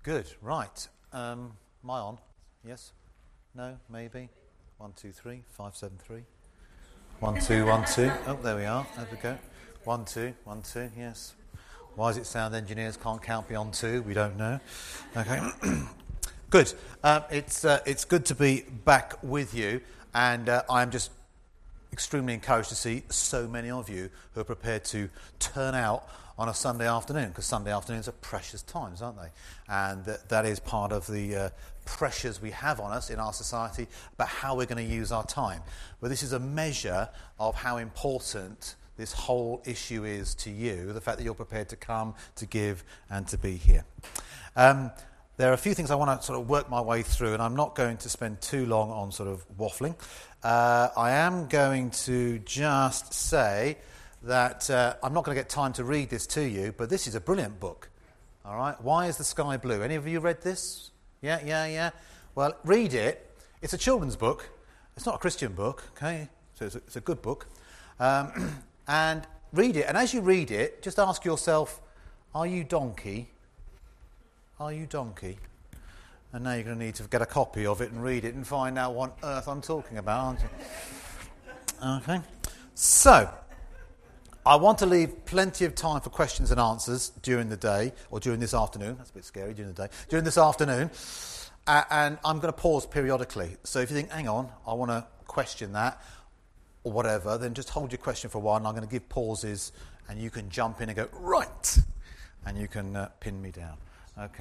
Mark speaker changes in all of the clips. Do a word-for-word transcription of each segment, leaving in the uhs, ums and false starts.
Speaker 1: Good, right. Um, am I on? Yes? No? Maybe? One, two, three, five, seven, three. One, two, one, two. Oh, there we are. There we go. One, two, one, two, yes. Why is it sound engineers can't count beyond two? We don't know. Okay. Good. Um, it's, uh, it's good to be back with you, and uh, I'm just extremely encouraged to see so many of you who are prepared to turn out on a Sunday afternoon, because Sunday afternoons are precious times, aren't they? And that, that is part of the uh, pressures we have on us in our society about how we're going to use our time. But this is a measure of how important this whole issue is to you, the fact that you're prepared to come, to give, and to be here. Um, there are a few things I want to sort of work my way through, and I'm not going to spend too long on sort of waffling. Uh, I am going to just say that uh, I'm not going to get time to read this to you, but this is a brilliant book. All right? Why is the Sky Blue? Any of you read this? Yeah, yeah, yeah. Well, read it. It's a children's book. It's not a Christian book, okay? So it's a, it's a good book. Um, and read it. And as you read it, just ask yourself, are you donkey? Are you donkey? And now you're going to need to get a copy of it and read it and find out what on earth I'm talking about, aren't you? Okay. So, I want to leave plenty of time for questions and answers during the day, or during this afternoon. That's a bit scary, during the day. During this afternoon. Uh, and I'm going to pause periodically. So if you think, hang on, I want to question that, or whatever, then just hold your question for a while, and I'm going to give pauses, and you can jump in and go, right, and you can uh, pin me down. Okay.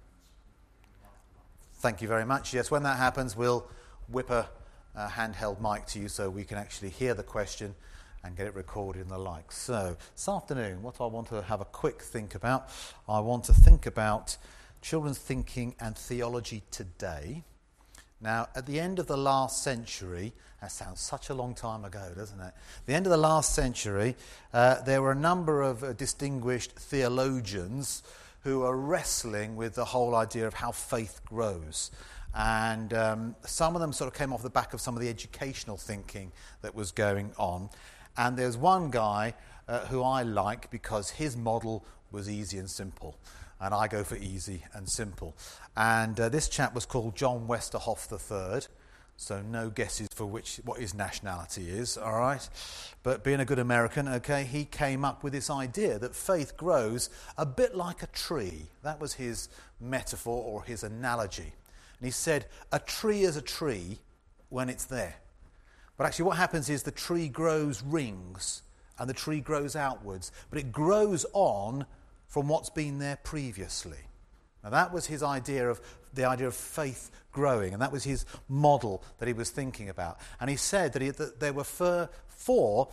Speaker 1: Thank you very much. Yes, when that happens, we'll whip a, a handheld mic to you so we can actually hear the question and get it recorded and the like. So, this afternoon, what I want to have a quick think about, I want to think about children's thinking and theology today. Now, at the end of the last century, that sounds such a long time ago, doesn't it? At the end of the last century, uh, there were a number of uh, distinguished theologians who are wrestling with the whole idea of how faith grows. And um, some of them sort of came off the back of some of the educational thinking that was going on. And there's one guy uh, who I like because his model was easy and simple. And I go for easy and simple. And uh, this chap was called John Westerhoff the third. So no guesses for which what his nationality is, all right? But being a good American, okay, he came up with this idea that faith grows a bit like a tree. That was his metaphor or his analogy. And he said, a tree is a tree when it's there. But actually what happens is the tree grows rings and the tree grows outwards, but it grows on from what's been there previously. Now that was his idea of the idea of faith growing, and that was his model that he was thinking about. And he said that, he, that there were four, four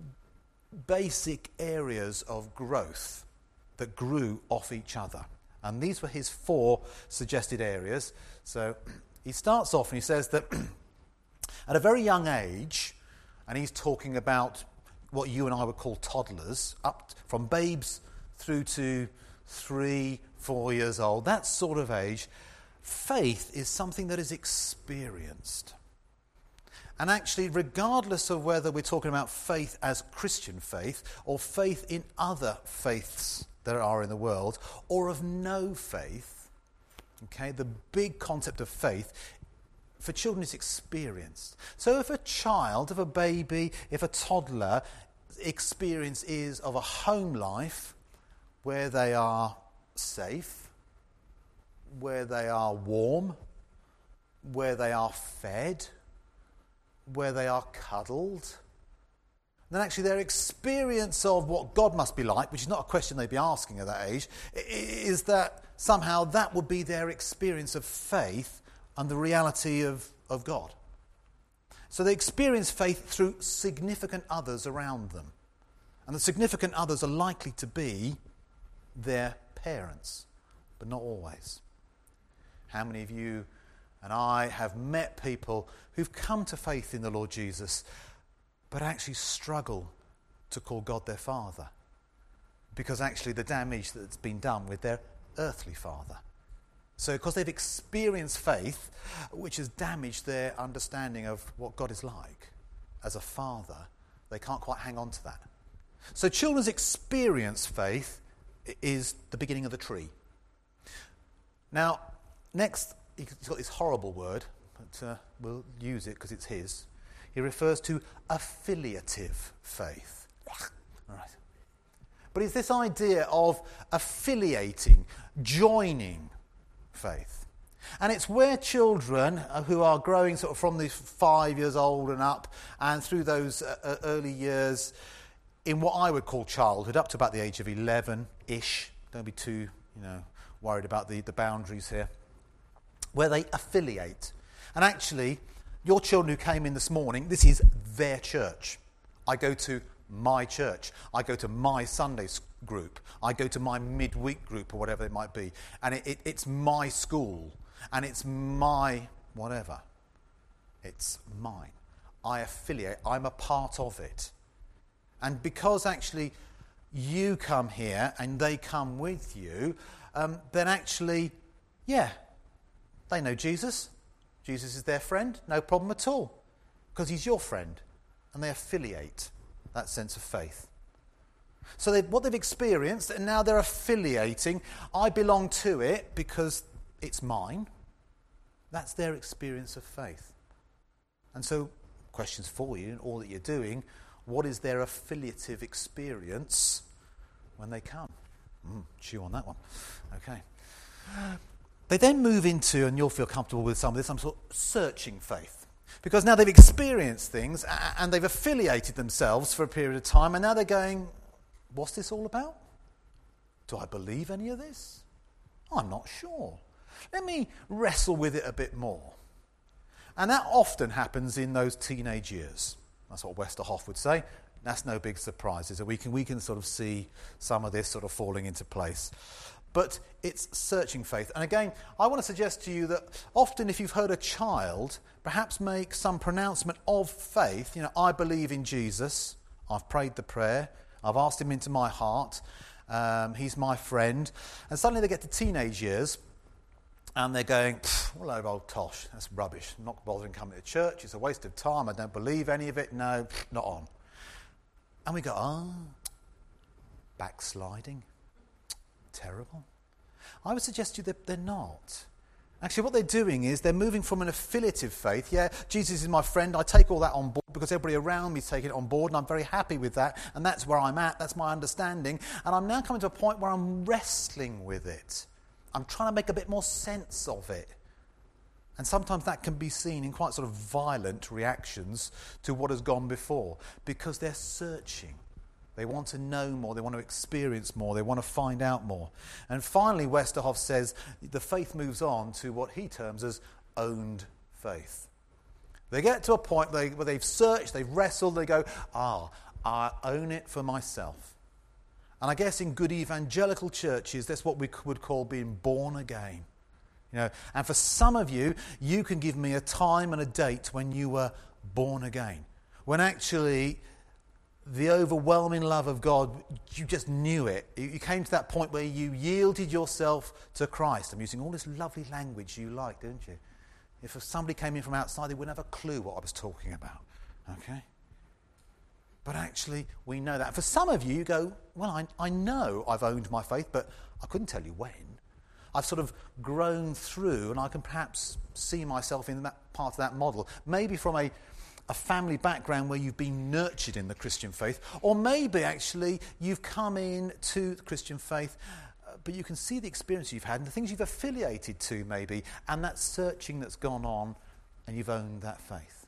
Speaker 1: basic areas of growth that grew off each other. And these were his four suggested areas. So he starts off and he says that at a very young age, and he's talking about what you and I would call toddlers, up from babes through to three, four years old, that sort of age, faith is something that is experienced. And actually, regardless of whether we're talking about faith as Christian faith or faith in other faiths that are in the world, or of no faith, okay, the big concept of faith for children is experienced. So if a child, if a baby, if a toddler, experience is of a home life where they are safe, where they are warm, where they are fed, where they are cuddled, then actually their experience of what God must be like, which is not a question they'd be asking at that age, is that somehow that would be their experience of faith and the reality of, of God. So they experience faith through significant others around them. And the significant others are likely to be their parents, but not always. How many of you and I have met people who've come to faith in the Lord Jesus, but actually struggle to call God their Father, because actually the damage that's been done with their earthly father. So because they've experienced faith, which has damaged their understanding of what God is like as a father, they can't quite hang on to that. So children's experience faith is the beginning of the tree. Now, next, he's got this horrible word, but uh, we'll use it because it's his. He refers to affiliative faith. All right. But it's this idea of affiliating, joining faith. And it's where children who are growing sort of from the five years old and up and through those uh, early years in what I would call childhood, up to about the age of eleven-ish, don't be too, you know, worried about the, the boundaries here, where they affiliate. And actually, your children who came in this morning, this is their church. I go to my church. I go to my Sunday group. I go to my midweek group or whatever it might be. And it, it, it's my school. And it's my whatever. It's mine. I affiliate. I'm a part of it. And because actually you come here and they come with you, um, then actually, yeah, they know Jesus. Jesus is their friend. No problem at all. Because he's your friend. And they affiliate that sense of faith. So they, what they've experienced, and now they're affiliating. I belong to it because it's mine. That's their experience of faith. And so, questions for you, and all that you're doing, what is their affiliative experience when they come? Mm, chew on that one. Okay. They then move into, and you'll feel comfortable with some of this, some sort of searching faith. Because now they've experienced things and they've affiliated themselves for a period of time, and now they're going, what's this all about? Do I believe any of this? I'm not sure. Let me wrestle with it a bit more. And that often happens in those teenage years. That's what Westerhoff would say. That's no big surprise, is it? We can, we can sort of see some of this sort of falling into place. But it's searching faith. And again, I want to suggest to you that often if you've heard a child perhaps make some pronouncement of faith, you know, I believe in Jesus, I've prayed the prayer, I've asked him into my heart, um, he's my friend, and suddenly they get to teenage years and they're going, what a load of old tosh, that's rubbish, I'm not bothering coming to church, it's a waste of time, I don't believe any of it, no, not on. And we go, oh, backsliding. Terrible. I would suggest to you that they're not. Actually, what they're doing is they're moving from an affiliative faith. Yeah, Jesus is my friend. I take all that on board because everybody around me is taking it on board, and I'm very happy with that. And that's where I'm at. That's my understanding. And I'm now coming to a point where I'm wrestling with it. I'm trying to make a bit more sense of it. And sometimes that can be seen in quite sort of violent reactions to what has gone before because they're searching. They want to know more, they want to experience more, they want to find out more. And finally, Westerhoff says the faith moves on to what he terms as owned faith. They get to a point where they've searched, they've wrestled, they go, ah, I own it for myself. And I guess in good evangelical churches, that's what we would call being born again. You know, and for some of you, you can give me a time and a date when you were born again. When actually the overwhelming love of God, you just knew it. You came to that point where you yielded yourself to Christ. I'm using all this lovely language you like, don't you? If somebody came in from outside, they wouldn't have a clue what I was talking about. Okay? But actually, we know that. For some of you, you go, well, I, I know I've owned my faith, but I couldn't tell you when. I've sort of grown through, and I can perhaps see myself in that part of that model. Maybe from a a family background where you've been nurtured in the Christian faith, or maybe actually you've come in to the Christian faith, uh, but you can see the experience you've had and the things you've affiliated to maybe, and that searching that's gone on, and you've owned that faith.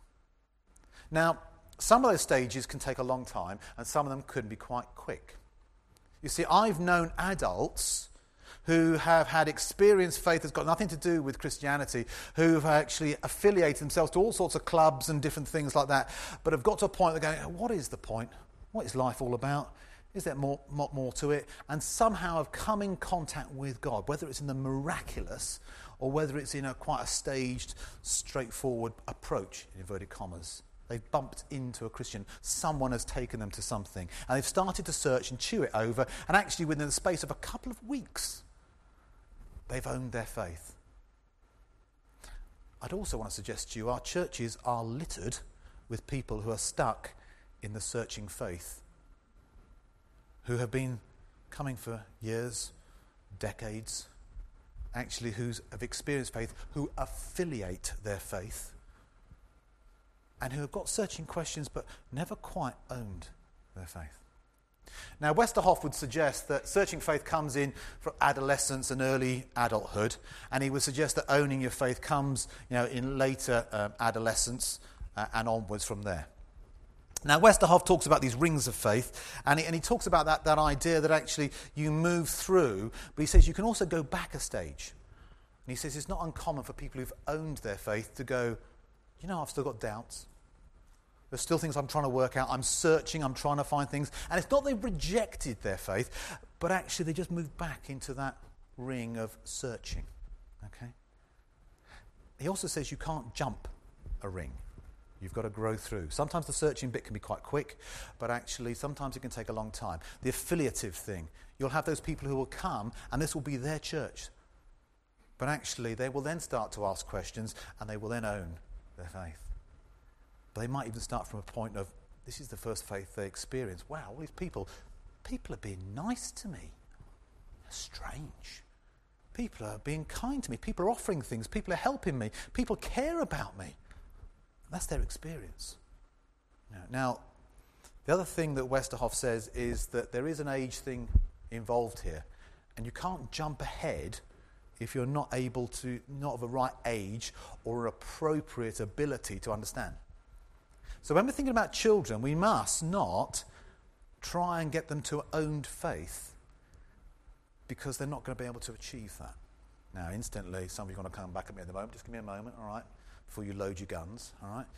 Speaker 1: Now, some of those stages can take a long time, and some of them could be quite quick. You see, I've known adults who have had experienced faith that's got nothing to do with Christianity, who have actually affiliated themselves to all sorts of clubs and different things like that, but have got to a point where they're going, what is the point? What is life all about? Is there more, more, more to it? And somehow have come in contact with God, whether it's in the miraculous or whether it's in a quite a staged, straightforward approach, in inverted commas. They've bumped into a Christian. Someone has taken them to something. And they've started to search and chew it over, and actually within the space of a couple of weeks, they've owned their faith. I'd also want to suggest to you our churches are littered with people who are stuck in the searching faith, who have been coming for years, decades, actually who have experienced faith, who affiliate their faith, and who have got searching questions but never quite owned their faith. Now, Westerhoff would suggest that searching faith comes in for adolescence and early adulthood, and he would suggest that owning your faith comes, you know, in later um, adolescence uh, and onwards from there. Now, Westerhoff talks about these rings of faith, and he, and he talks about that, that idea that actually you move through, but he says you can also go back a stage. And he says it's not uncommon for people who've owned their faith to go, you know, I've still got doubts. There's still things I'm trying to work out. I'm searching, I'm trying to find things. And it's not they've rejected their faith, but actually they just moved back into that ring of searching. Okay? He also says you can't jump a ring. You've got to grow through. Sometimes the searching bit can be quite quick, but actually sometimes it can take a long time. The affiliative thing, you'll have those people who will come, and this will be their church. But actually they will then start to ask questions, and they will then own their faith. But they might even start from a point of, this is the first faith they experience. Wow, all these people, people are being nice to me. Strange. People are being kind to me. People are offering things. People are helping me. People care about me. That's their experience. Now, now, the other thing that Westerhoff says is that there is an age thing involved here. And you can't jump ahead if you're not able to, not of a right age or appropriate ability to understand. So when we're thinking about children, we must not try and get them to owned faith, because they're not going to be able to achieve that. Now, instantly, some of you are going to come back at me at the moment. Just give me a moment, all right, before you load your guns, all right?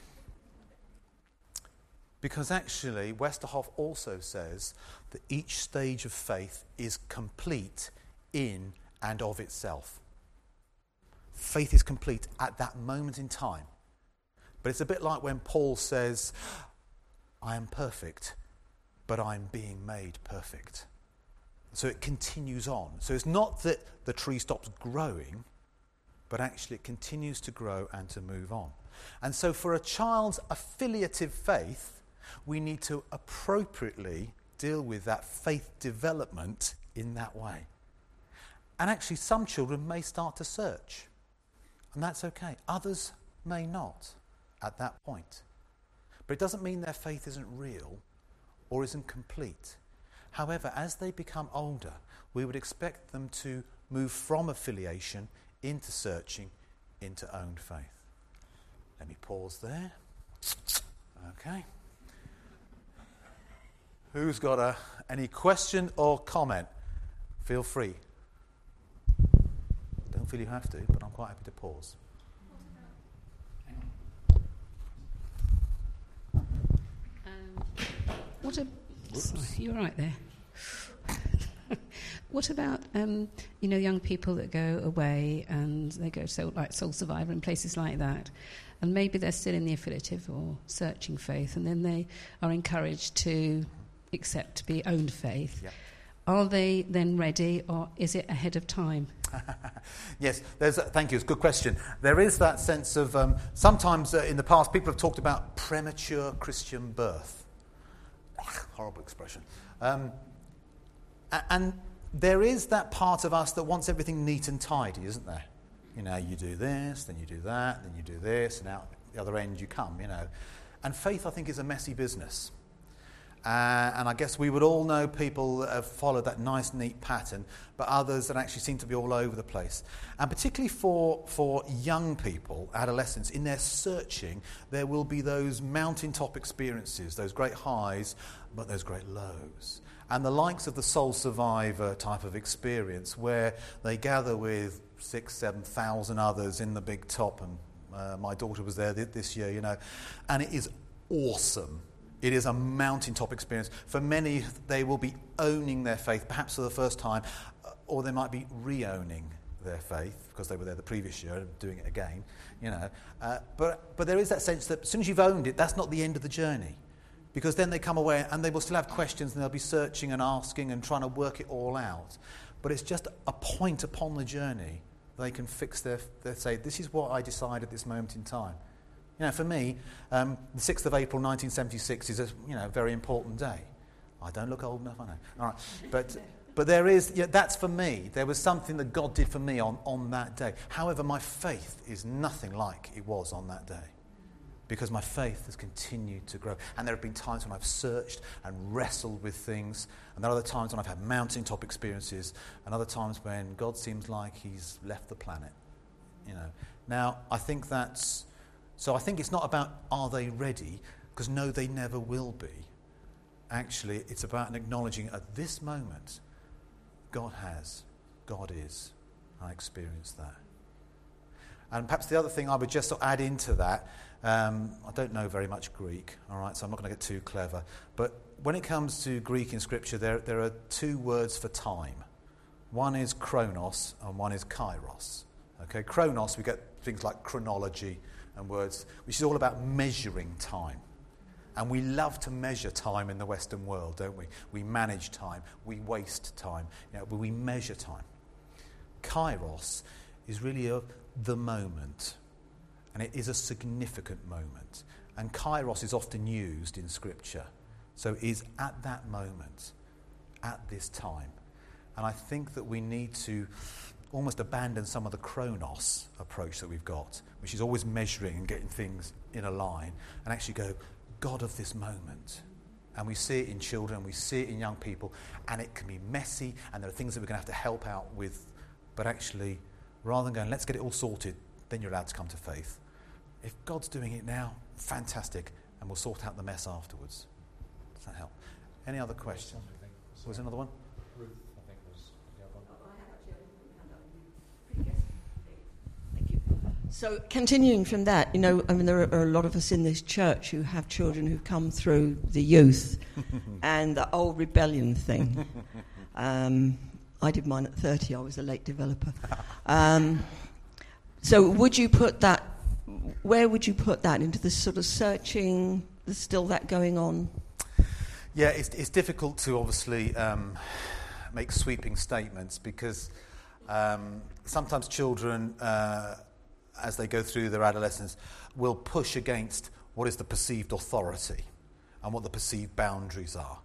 Speaker 1: Because actually, Westerhoff also says that each stage of faith is complete in and of itself. Faith is complete at that moment in time. But it's a bit like when Paul says, I am perfect, but I'm being made perfect. So it continues on. So it's not that the tree stops growing, but actually it continues to grow and to move on. And so for a child's affiliative faith, we need to appropriately deal with that faith development in that way. And actually some children may start to search, and that's okay. Others may not at that point. But it doesn't mean their faith isn't real or isn't complete. However, as they become older, we would expect them to move from affiliation into searching, into owned faith. Let me pause there. Okay. Who's got a, any question or comment? Feel free. Don't feel you have to, but I'm quite happy to pause.
Speaker 2: What a, sorry, you're right there. What about, um, you know, young people that go away and they go to, like, Soul Survivor and places like that, and maybe they're still in the affiliative or searching faith, and then they are encouraged to accept to be owned faith. Yep. Are they then ready, or is it ahead of time?
Speaker 1: Yes, there's a, thank you, it's a good question. There is that sense of, um, sometimes uh, in the past people have talked about premature Christian birth. Horrible expression. Um, and there is that part of us that wants everything neat and tidy, isn't there? You know, you do this, then you do that, then you do this, and out the other end you come, you know. And faith, I think, is a messy business. Uh, and I guess we would all know people that have followed that nice, neat pattern, but others that actually seem to be all over the place. And particularly for, for young people, adolescents, in their searching, there will be those mountaintop experiences, those great highs, but those great lows. And the likes of the Soul Survivor type of experience, where they gather with six, seven thousand others in the big top, and uh, my daughter was there this year, you know, and it is awesome. It is a mountaintop experience. For many, they will be owning their faith, perhaps for the first time, or they might be re-owning their faith because they were there the previous year and doing it again, you know. Uh, but but there is that sense that as soon as you've owned it, that's not the end of the journey, because then they come away and they will still have questions and they'll be searching and asking and trying to work it all out. But it's just a point upon the journey they can fix their, they say, this is what I decided at this moment in time. You know, for me, um, the sixth of April nineteen seventy-six is a you know very important day. I don't look old enough, I know. All right, but But there is, yeah, that's for me. There was something that God did for me on, on that day. However, my faith is nothing like it was on that day, because my faith has continued to grow. And there have been times when I've searched and wrestled with things, and there are other times when I've had mountaintop experiences, and other times when God seems like he's left the planet. You know. Now, I think that's... So I think it's not about are they ready, because no, they never will be. Actually, it's about an acknowledging at this moment, God has, God is. I experienced that. And perhaps the other thing I would just sort of add into that, um, I don't know very much Greek, all right, so I'm not going to get too clever. But when it comes to Greek in Scripture, there, there are two words for time. One is chronos and one is kairos. Okay, chronos, we get things like chronology and words, which is all about measuring time. And we love to measure time in the Western world, don't we? We manage time, we waste time, you know, we measure time. Kairos is really a, the moment, and it is a significant moment. And kairos is often used in Scripture. So it is at that moment, at this time. And I think that we need to almost abandon some of the chronos approach that we've got, which is always measuring and getting things in a line, and actually go, God of this moment. And we see it in children, we see it in young people, and it can be messy, and there are things that we're going to have to help out with. But actually, rather than going, let's get it all sorted, then you're allowed to come to faith. If God's doing it now, fantastic, and we'll sort out the mess afterwards. Does that help? Any other questions? Was there another one?
Speaker 3: Ruth, I think, was the other one.
Speaker 4: Thank you. So, continuing from that, you know, I mean, there are a lot of us in this church who have children who've come through the youth and the old rebellion thing. Um, I did mine at thirty. I was a late developer. Um, so, would you put that? Where would you put that into the sort of searching? There's still that going on.
Speaker 1: Yeah, it's, it's difficult to obviously um, make sweeping statements because um, sometimes children, uh, as they go through their adolescence, will push against what is the perceived authority and what the perceived boundaries are.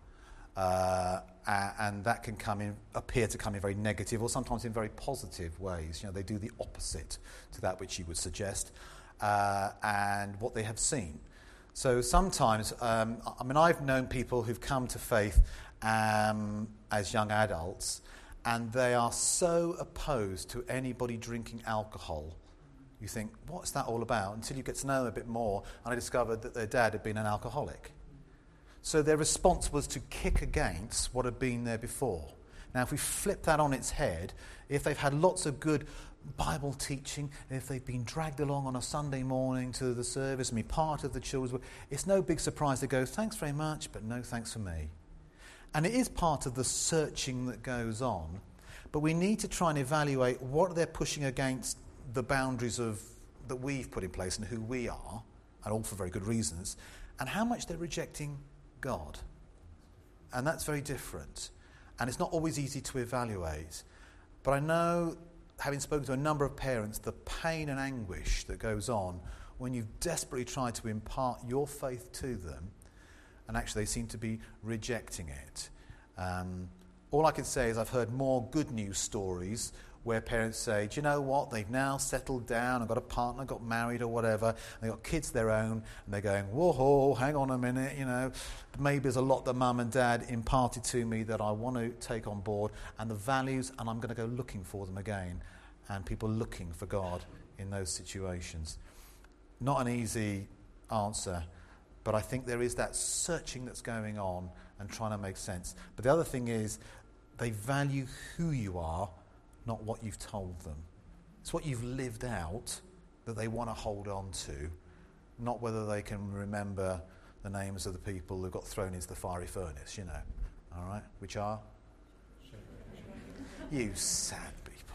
Speaker 1: Uh, and that can come in, appear to come in very negative or sometimes in very positive ways. You know, they do the opposite to that which you would suggest uh, and what they have seen. So sometimes, um, I mean, I've known people who've come to faith um, as young adults, and they are so opposed to anybody drinking alcohol. You think, what's that all about? Until you get to know them a bit more, and I discovered that their dad had been an alcoholic. So their response was to kick against what had been there before. Now, if we flip that on its head, if they've had lots of good Bible teaching, if they've been dragged along on a Sunday morning to the service and be part of the children's work, it's no big surprise to go, thanks very much, but no thanks for me. And it is part of the searching that goes on, but we need to try and evaluate what they're pushing against the boundaries of that we've put in place and who we are, and all for very good reasons, and how much they're rejecting God. And that's very different. And it's not always easy to evaluate. But I know, having spoken to a number of parents, the pain and anguish that goes on when you've desperately tried to impart your faith to them, and actually they seem to be rejecting it. Um, all I can say is I've heard more good news stories where parents say, do you know what, they've now settled down and got a partner, got married or whatever, and they've got kids of their own, and they're going, whoa, hang on a minute, you know, maybe there's a lot that mum and dad imparted to me that I want to take on board, and the values, and I'm going to go looking for them again, and people looking for God in those situations. Not an easy answer, but I think there is that searching that's going on and trying to make sense. But the other thing is, they value who you are, not what you've told them. It's what you've lived out that they want to hold on to, not whether they can remember the names of the people who got thrown into the fiery furnace, you know, all right, which are? You sad people.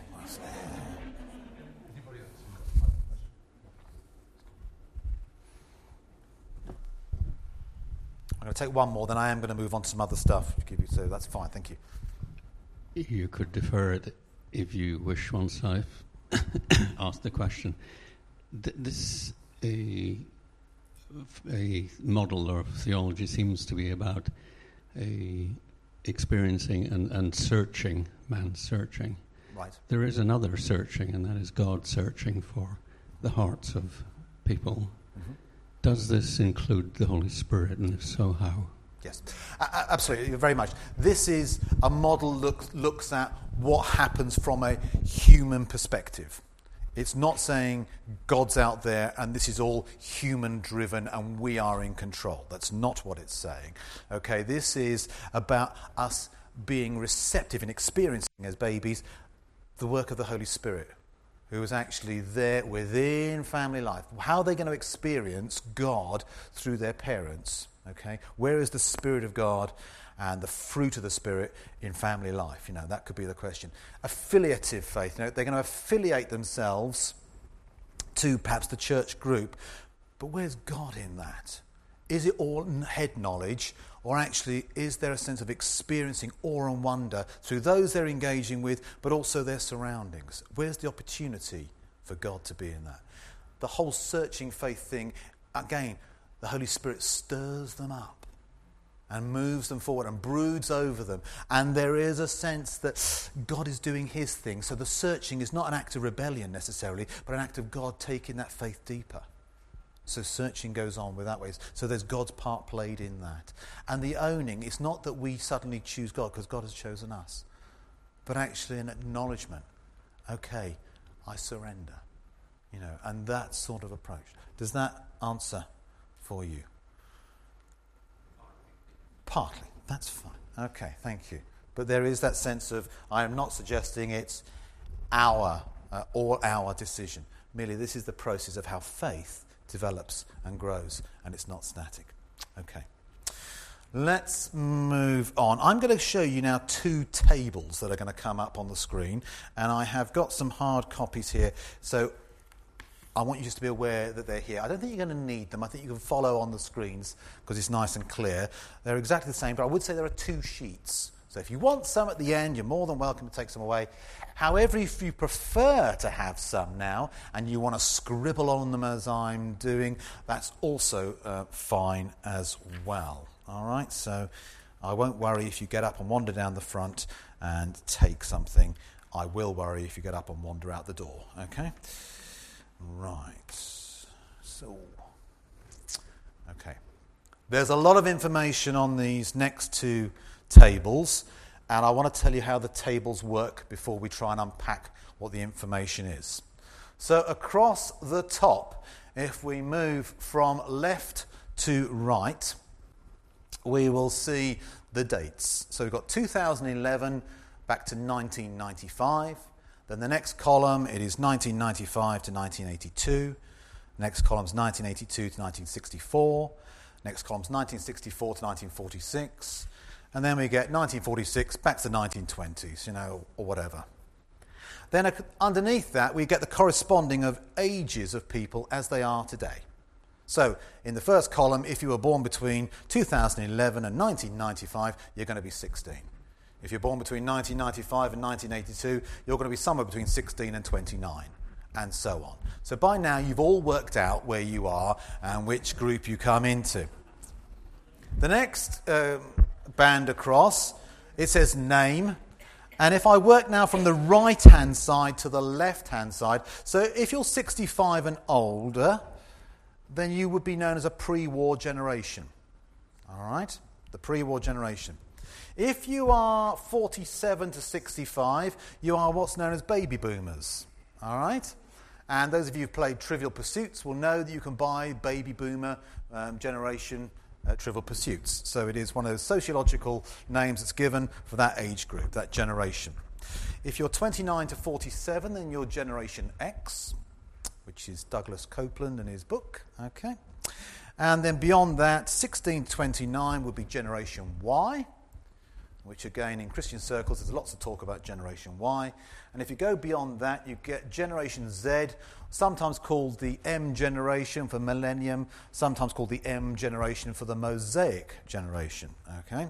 Speaker 1: I'm going to take one more, then I am going to move on to some other stuff to give you, so that's fine, thank you.
Speaker 5: You could defer it if you wish once I've asked the question. Th- this a, a model or theology seems to be about a experiencing and, and searching, man searching.
Speaker 1: Right.
Speaker 5: There is another searching, and that is God searching for the hearts of people. Mm-hmm. Does this include the Holy Spirit, and if so, how?
Speaker 1: Yes, a- absolutely, very much. This is a model look looks at what happens from a human perspective. It's not saying God's out there and this is all human-driven and we are in control. That's not what it's saying. Okay, this is about us being receptive and experiencing as babies the work of the Holy Spirit, who is actually there within family life. How are they going to experience God through their parents? Okay, where is the Spirit of God and the fruit of the Spirit in family life? You know, that could be the question. Affiliative faith. You know, they're going to affiliate themselves to perhaps the church group, but where's God in that? Is it all head knowledge, or actually is there a sense of experiencing awe and wonder through those they're engaging with, but also their surroundings? Where's the opportunity for God to be in that? The whole searching faith thing, again, the Holy Spirit stirs them up and moves them forward and broods over them. And there is a sense that God is doing his thing. So the searching is not an act of rebellion necessarily, but an act of God taking that faith deeper. So searching goes on with that way. So there's God's part played in that. And the owning, it's not that we suddenly choose God because God has chosen us, but actually an acknowledgement. Okay, I surrender. You know, and that sort of approach. Does that answer for you? Partly. That's fine. Okay, thank you. But there is that sense of, I am not suggesting it's our, uh, all our decision. Merely this is the process of how faith develops and grows, and it's not static. Okay. Let's move on. I'm going to show you now two tables that are going to come up on the screen, and I have got some hard copies here, so I want you just to be aware that they're here. I don't think you're going to need them. I think you can follow on the screens because it's nice and clear. They're exactly the same, but I would say there are two sheets. So if you want some at the end, you're more than welcome to take some away. However, if you prefer to have some now and you want to scribble on them as I'm doing, that's also uh, fine as well. All right, so I won't worry if you get up and wander down the front and take something. I will worry if you get up and wander out the door, okay? Right, so, okay. There's a lot of information on these next two tables, and I want to tell you how the tables work before we try and unpack what the information is. So across the top, if we move from left to right, we will see the dates. So we've got two thousand eleven back to nineteen ninety-five. Then the next column, it is nineteen ninety-five to nineteen eighty-two. Next column is nineteen eighty-two to nineteen sixty-four. Next column is nineteen sixty-four to nineteen forty-six. And then we get nineteen forty-six back to the nineteen twenties, you know, or whatever. Then underneath that, we get the corresponding of ages of people as they are today. So in the first column, if you were born between two thousand eleven and nineteen ninety-five, you're going to be sixteen. If you're born between nineteen ninety-five and nineteen eighty-two, you're going to be somewhere between sixteen and twenty-nine, and so on. So by now, you've all worked out where you are and which group you come into. The next um, band across, it says name. And if I work now from the right-hand side to the left-hand side, so if you're sixty-five and older, then you would be known as a pre-war generation. All right? The pre-war generation. If you are forty-seven to sixty-five, you are what's known as baby boomers. All right? And those of you who've played Trivial Pursuits will know that you can buy baby boomer um, generation uh, Trivial Pursuits. So it is one of those sociological names that's given for that age group, that generation. If you're twenty-nine to forty-seven, then you're Generation X, which is Douglas Copeland and his book. Okay. And then beyond that, sixteen to twenty-nine would be Generation Y, which again in Christian circles there's lots of talk about Generation Y. And if you go beyond that, you get Generation Z, sometimes called the M generation for millennium, sometimes called the M generation for the Mosaic generation. Okay.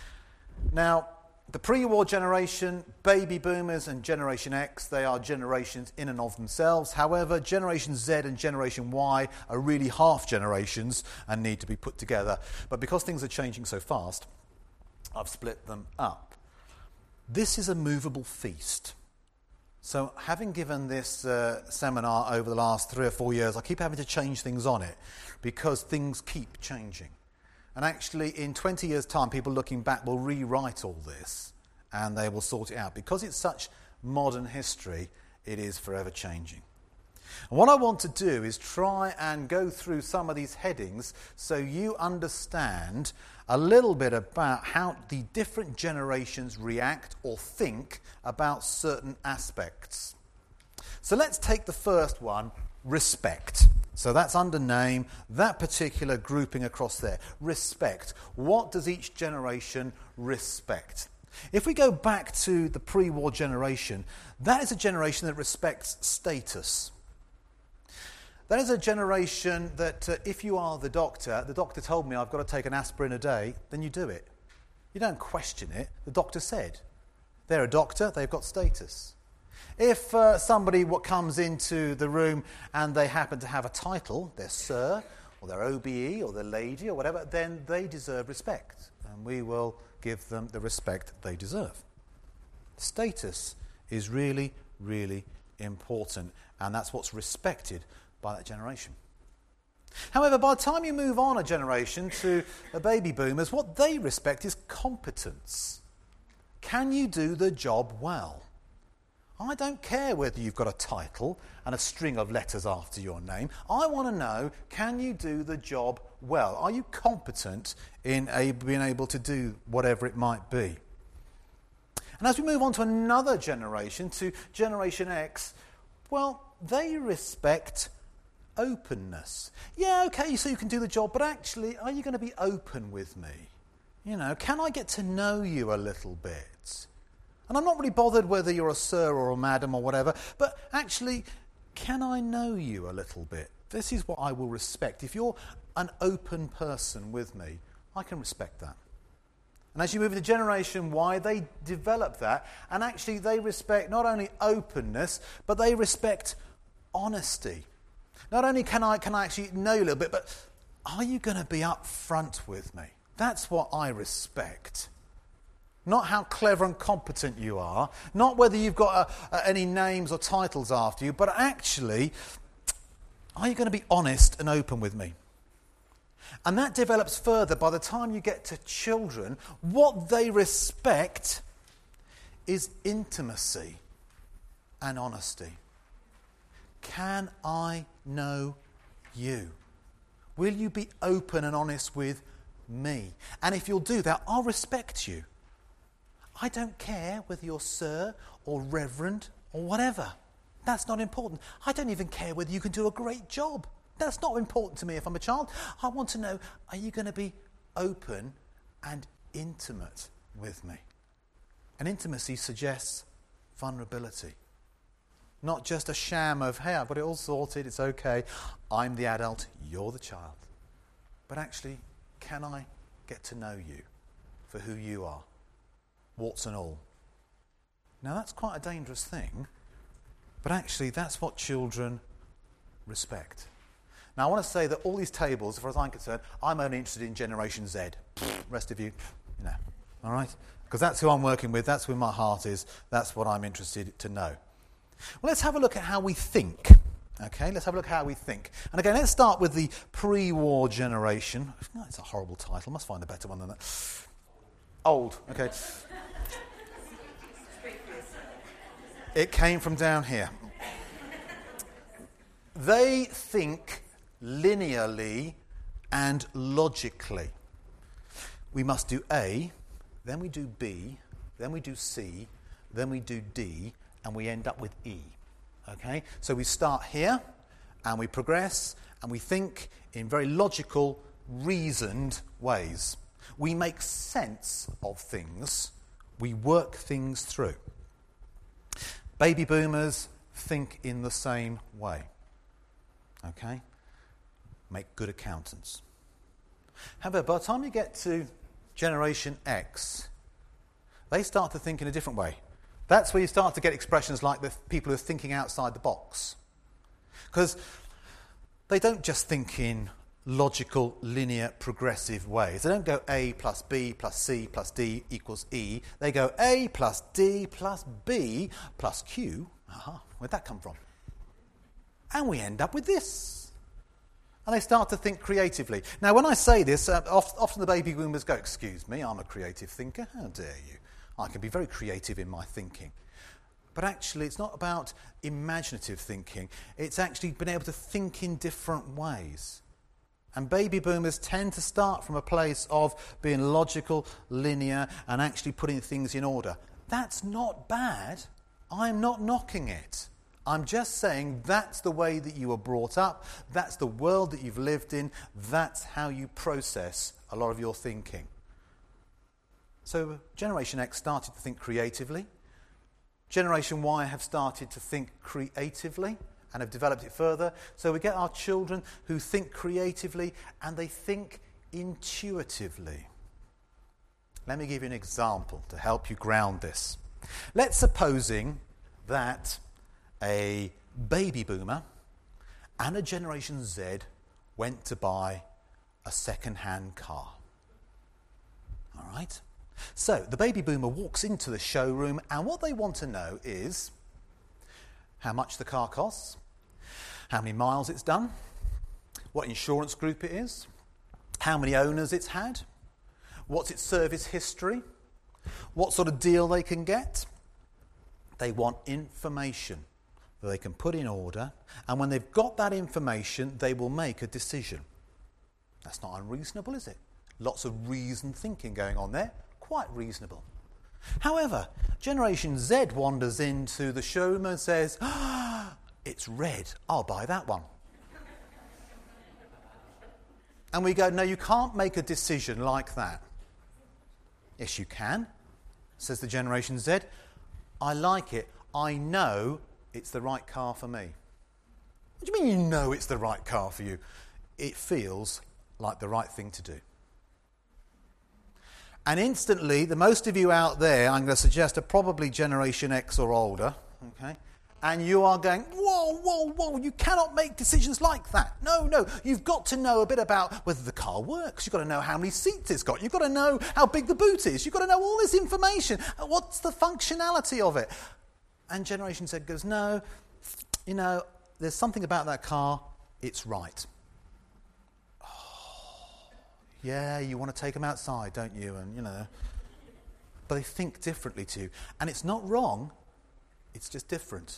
Speaker 1: Now, the pre-war generation, baby boomers and Generation X, they are generations in and of themselves. However, Generation Z and Generation Y are really half generations and need to be put together. But because things are changing so fast, I've split them up. This is a movable feast. So having given this uh, seminar over the last three or four years, I keep having to change things on it because things keep changing. And actually, in twenty years' time, people looking back will rewrite all this and they will sort it out. Because it's such modern history, it is forever changing. And what I want to do is try and go through some of these headings so you understand a little bit about how the different generations react or think about certain aspects. So let's take the first one, respect. So that's under name, that particular grouping across there. Respect. What does each generation respect? If we go back to the pre-war generation, that is a generation that respects status. That is a generation that uh, if you are the doctor, the doctor told me I've got to take an aspirin a day, then you do it. You don't question it. The doctor said. They're a doctor, they've got status. If uh, somebody what comes into the room and they happen to have a title, they're Sir, or they're O B E, or they're Lady, or whatever, then they deserve respect. And we will give them the respect they deserve. Status is really, really important, and that's what's respected by that generation. However, by the time you move on a generation to the baby boomers, what they respect is competence. Can you do the job well? I don't care whether you've got a title and a string of letters after your name. I want to know, can you do the job well? Are you competent in a, being able to do whatever it might be? And as we move on to another generation, to Generation X, well, they respect openness. Yeah, okay, so you can do the job, but actually, are you going to be open with me? You know, can I get to know you a little bit? And I'm not really bothered whether you're a sir or a madam or whatever, but actually, can I know you a little bit? This is what I will respect. If you're an open person with me, I can respect that. And as you move into Generation Y, they develop that, and actually they respect not only openness, but they respect honesty. Not only can I can I actually know you a little bit, but are you going to be up front with me? That's what I respect. Not how clever and competent you are, not whether you've got uh, uh, any names or titles after you, but actually, are you going to be honest and open with me? And that develops further. By the time you get to children, what they respect is intimacy and honesty. Can I know you? Will you be open and honest with me? And if you'll do that, I'll respect you. I don't care whether you're Sir or Reverend or whatever. That's not important. I don't even care whether you can do a great job. That's not important to me if I'm a child. I want to know, are you going to be open and intimate with me? And intimacy suggests vulnerability. Not just a sham of, hey, I've got it all sorted, it's okay, I'm the adult, you're the child. But actually, can I get to know you for who you are? Warts and all. Now that's quite a dangerous thing, but actually that's what children respect. Now I want to say that all these tables, as far as I'm concerned, I'm only interested in Generation Z. Rest of you, you know, all right? Because that's who I'm working with, that's where my heart is, that's what I'm interested to know. Well, let's have a look at how we think. Okay, let's have a look at how we think. And again, let's start with the pre-war generation. No, it's a horrible title. I must find a better one than that. Old, okay. It came from down here. They think linearly and logically. We must do A, then we do B, then we do C, then we do D, and we end up with E. Okay? So we start here, and we progress, and we think in very logical, reasoned ways. We make sense of things. We work things through. Baby boomers think in the same way. Okay? Make good accountants. However, by the time you get to Generation X, they start to think in a different way. That's where you start to get expressions like the people who are thinking outside the box. Because they don't just think in logical, linear, progressive ways. They don't go A plus B plus C plus D equals E. They go A plus D plus B plus Q. Aha, where'd that come from? And we end up with this. And they start to think creatively. Now, when I say this, uh, often the baby boomers go, excuse me, I'm a creative thinker. How dare you? I can be very creative in my thinking. But actually, it's not about imaginative thinking. It's actually being able to think in different ways. And baby boomers tend to start from a place of being logical, linear, and actually putting things in order. That's not bad. I'm not knocking it. I'm just saying that's the way that you were brought up. That's the world that you've lived in. That's how you process a lot of your thinking. So Generation X started to think creatively. Generation Y have started to think creatively and have developed it further. So we get our children who think creatively and they think intuitively. Let me give you an example to help you ground this. Let's supposing that a baby boomer and a Generation Z went to buy a second-hand car. All right? So the baby boomer walks into the showroom and what they want to know is how much the car costs, how many miles it's done, what insurance group it is, how many owners it's had, what's its service history, what sort of deal they can get. They want information that they can put in order, and when they've got that information, they will make a decision. That's not unreasonable, is it? Lots of reasoned thinking going on there. Quite reasonable. However, Generation Z wanders into the showroom and says, ah, it's red, I'll buy that one. And we go, no, you can't make a decision like that. Yes, you can, says the Generation Z. I like it. I know it's the right car for me. What do you mean you know it's the right car for you? It feels like the right thing to do. And instantly, the most of you out there, I'm going to suggest, are probably Generation X or older, okay? And you are going, whoa, whoa, whoa, you cannot make decisions like that. No, no, you've got to know a bit about whether the car works. You've got to know how many seats it's got. You've got to know how big the boot is. You've got to know all this information. What's the functionality of it? And Generation Z goes, no, you know, there's something about that car, it's right. Yeah, you want to take them outside, don't you? And, you know, but they think differently to you. And it's not wrong, it's just different.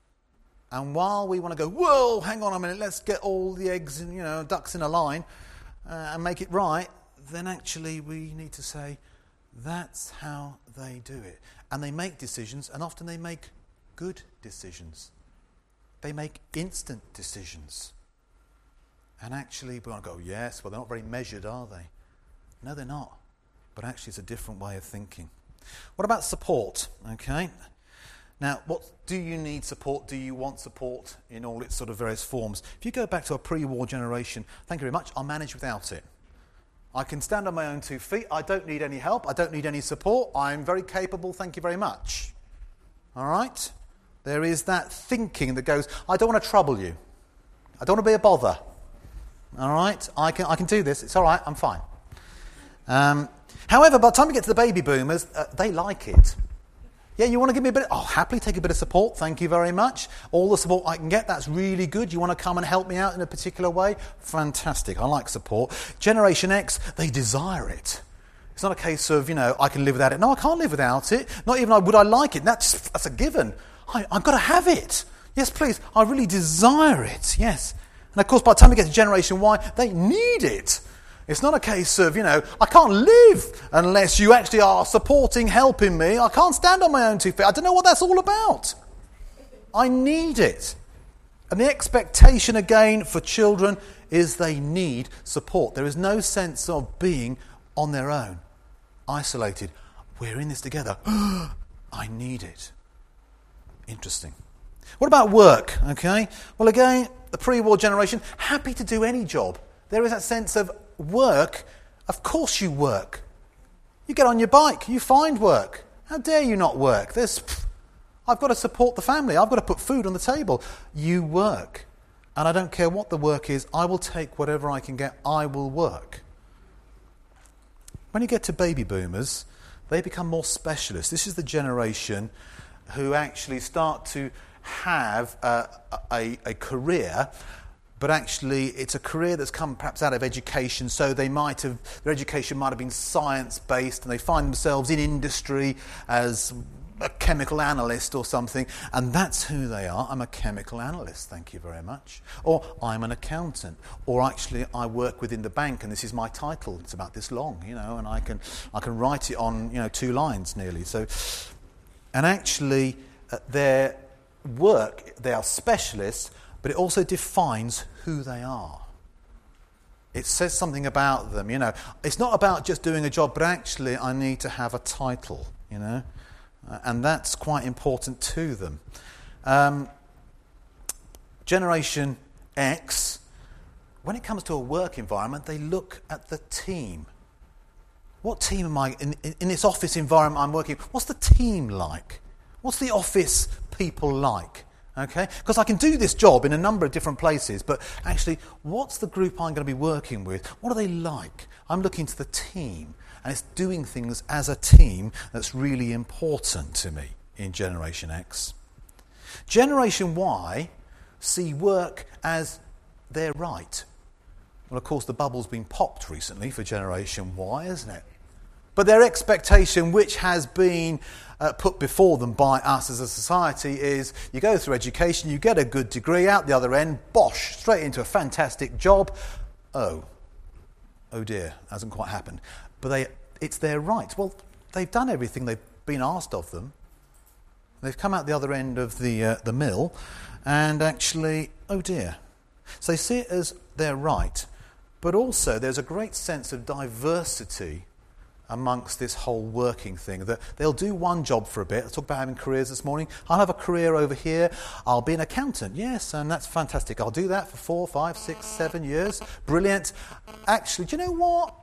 Speaker 1: And while we want to go, whoa, hang on a minute, let's get all the eggs and, you know, ducks in a line uh, and make it right, then actually we need to say, that's how they do it. And they make decisions, and often they make good decisions. They make instant decisions. And actually, we want to go, yes, well, they're not very measured, are they? No, they're not. But actually, it's a different way of thinking. What about support? Okay. Now, what do you need support? Do you want support in all its sort of various forms? If you go back to a pre-war generation, thank you very much, I'll manage without it. I can stand on my own two feet. I don't need any help. I don't need any support. I'm very capable. Thank you very much. All right? There is that thinking that goes, I don't want to trouble you. I don't want to be a bother. All right? I can I can do this. It's all right. I'm fine. Um, however, by the time we get to the baby boomers, uh, they like it. Yeah, you want to give me a bit of, I'll happily take a bit of support. Thank you very much. All the support I can get, that's really good. You want to come and help me out in a particular way? Fantastic. I like support. Generation X, they desire it. It's not a case of, you know, I can live without it. No, I can't live without it. Not even would I like it. That's, that's a given. I, I've got to have it. Yes, please. I really desire it. Yes. And of course, by the time we get to Generation Y, they need it. It's not a case of, you know, I can't live unless you actually are supporting, helping me. I can't stand on my own two feet. I don't know what that's all about. I need it. And the expectation, again, for children is they need support. There is no sense of being on their own, isolated. We're in this together. I need it. Interesting. What about work? Okay. Well, again, the pre-war generation, happy to do any job. There is that sense of work. Of course you work. You get on your bike, you find work. How dare you not work? There's, pff, I've got to support the family. I've got to put food on the table. You work. And I don't care what the work is, I will take whatever I can get, I will work. When you get to baby boomers, they become more specialist. This is the generation who actually start to have a, a, a career, but actually it's a career that's come perhaps out of education, so they might have, their education might have been science-based, and they find themselves in industry as a chemical analyst or something, and that's who they are. I'm a chemical analyst, thank you very much. Or I'm an accountant. Or actually I work within the bank and this is my title. It's about this long, you know, and I can I can write it on, you know, two lines nearly. So, and actually uh, their work, they are specialists, but it also defines who they are. It says something about them, you know. It's not about just doing a job, but actually I need to have a title, you know. Uh, and that's quite important to them. Um, Generation X, when it comes to a work environment, they look at the team. What team am I, in, in this office environment I'm working, what's the team like? What's the office people like? Okay, because I can do this job in a number of different places, but actually, what's the group I'm going to be working with? What are they like? I'm looking to the team. And it's doing things as a team that's really important to me in Generation X. Generation Y see work as their right. Well, of course, the bubble's been popped recently for Generation Y, isn't it? But their expectation, which has been uh, put before them by us as a society, is you go through education, you get a good degree, out the other end, bosh, straight into a fantastic job. Oh, oh dear, hasn't quite happened. But they, it's their right. Well, they've done everything they've been asked of them. They've come out the other end of the uh, the mill, and actually, oh dear. So they see it as their right, but also there's a great sense of diversity amongst this whole working thing, that they'll do one job for a bit. I talked about having careers this morning. I'll have a career over here. I'll be an accountant. Yes, and that's fantastic. I'll do that for four, five, six, seven years. Brilliant. Actually, do you know what?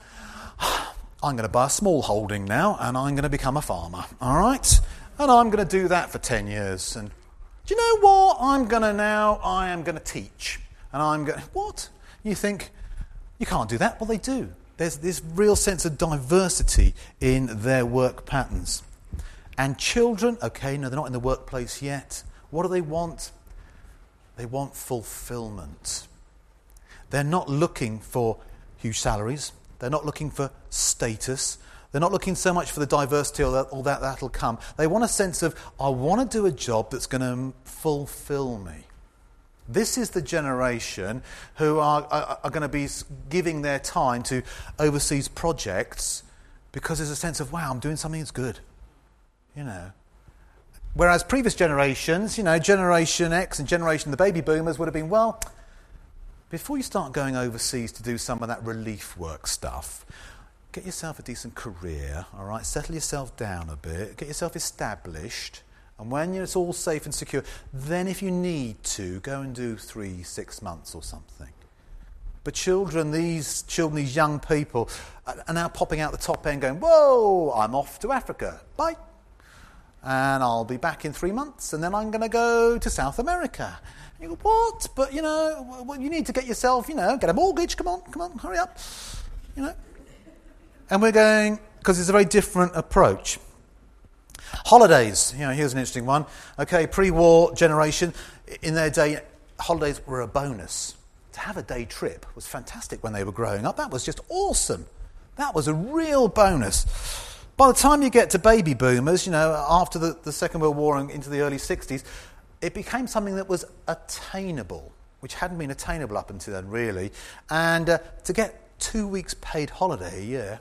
Speaker 1: I'm going to buy a small holding now, and I'm going to become a farmer, all right? And I'm going to do that for ten years. And do you know what? I'm going to now, I am going to teach. And I'm going to, what? You think, you can't do that? Well, they do. There's this real sense of diversity in their work patterns. And children, okay, no, they're not in the workplace yet. What do they want? They want fulfillment. They're not looking for huge salaries. They're not looking for status. They're not looking so much for the diversity or that, all that that'll come. They want a sense of, I want to do a job that's going to fulfill me. This is the generation who are, are, are going to be giving their time to overseas projects because there's a sense of, wow, I'm doing something that's good. You know. Whereas previous generations, you know, Generation X and Generation the baby boomers would have been, well, before you start going overseas to do some of that relief work stuff, get yourself a decent career, all right? Settle yourself down a bit, get yourself established, and when it's all safe and secure, then if you need to, go and do three, six months or something. But children, these children, these young people, are now popping out the top end going, whoa, I'm off to Africa, bye. And I'll be back in three months, and then I'm going to go to South America. You go, what? But, you know, well, you need to get yourself, you know, get a mortgage. Come on, come on, hurry up. You know. And we're going, because it's a very different approach. Holidays. You know, here's an interesting one. Okay, pre-war generation, in their day, holidays were a bonus. To have a day trip was fantastic when they were growing up. That was just awesome. That was a real bonus. By the time you get to baby boomers, you know, after the, the Second World War and into the early sixties, it became something that was attainable, which hadn't been attainable up until then, really. And uh, to get two weeks paid holiday a year,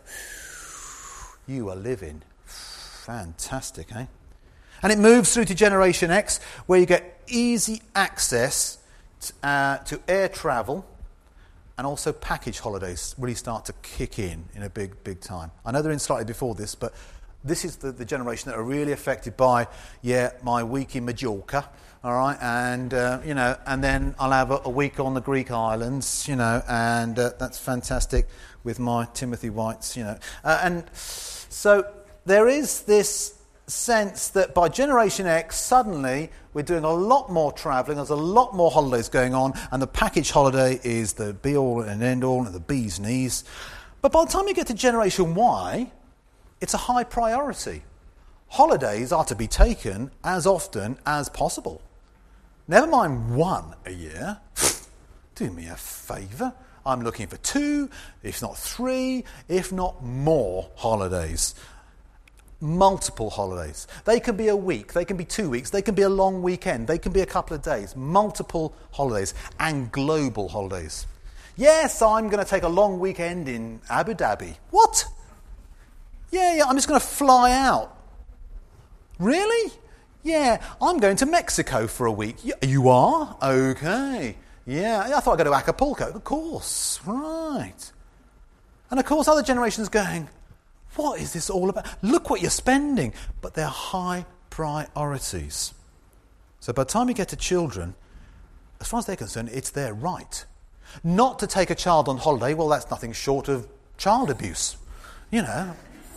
Speaker 1: you are living. Fantastic, eh? And it moves through to Generation X, where you get easy access to, uh, to air travel, and also package holidays really start to kick in in a big, big time. I know they're in slightly before this, but this is the, the generation that are really affected by, yeah, my week in Majorca, all right, and, uh, you know, and then I'll have a, a week on the Greek islands, you know, and uh, that's fantastic with my Timothy Whites, you know. Uh, and so there is this sense that by Generation X, suddenly we're doing a lot more travelling, there's a lot more holidays going on, and the package holiday is the be-all and end-all and the bee's knees. But by the time you get to Generation Y, it's a high priority. Holidays are to be taken as often as possible. Never mind one a year. Do me a favour. I'm looking for two, if not three, if not more holidays. Multiple holidays. They can be a week, they can be two weeks, they can be a long weekend, they can be a couple of days. Multiple holidays and global holidays. Yes, I'm going to take a long weekend in Abu Dhabi. What? Yeah, yeah, I'm just going to fly out. Really? Yeah, I'm going to Mexico for a week. You are? Okay. Yeah, I thought I'd go to Acapulco. Of course. Right. And of course, other generations going, what is this all about? Look what you're spending. But they're high priorities. So by the time you get to children, as far as they're concerned, it's their right. Not to take a child on holiday, well, that's nothing short of child abuse. You know.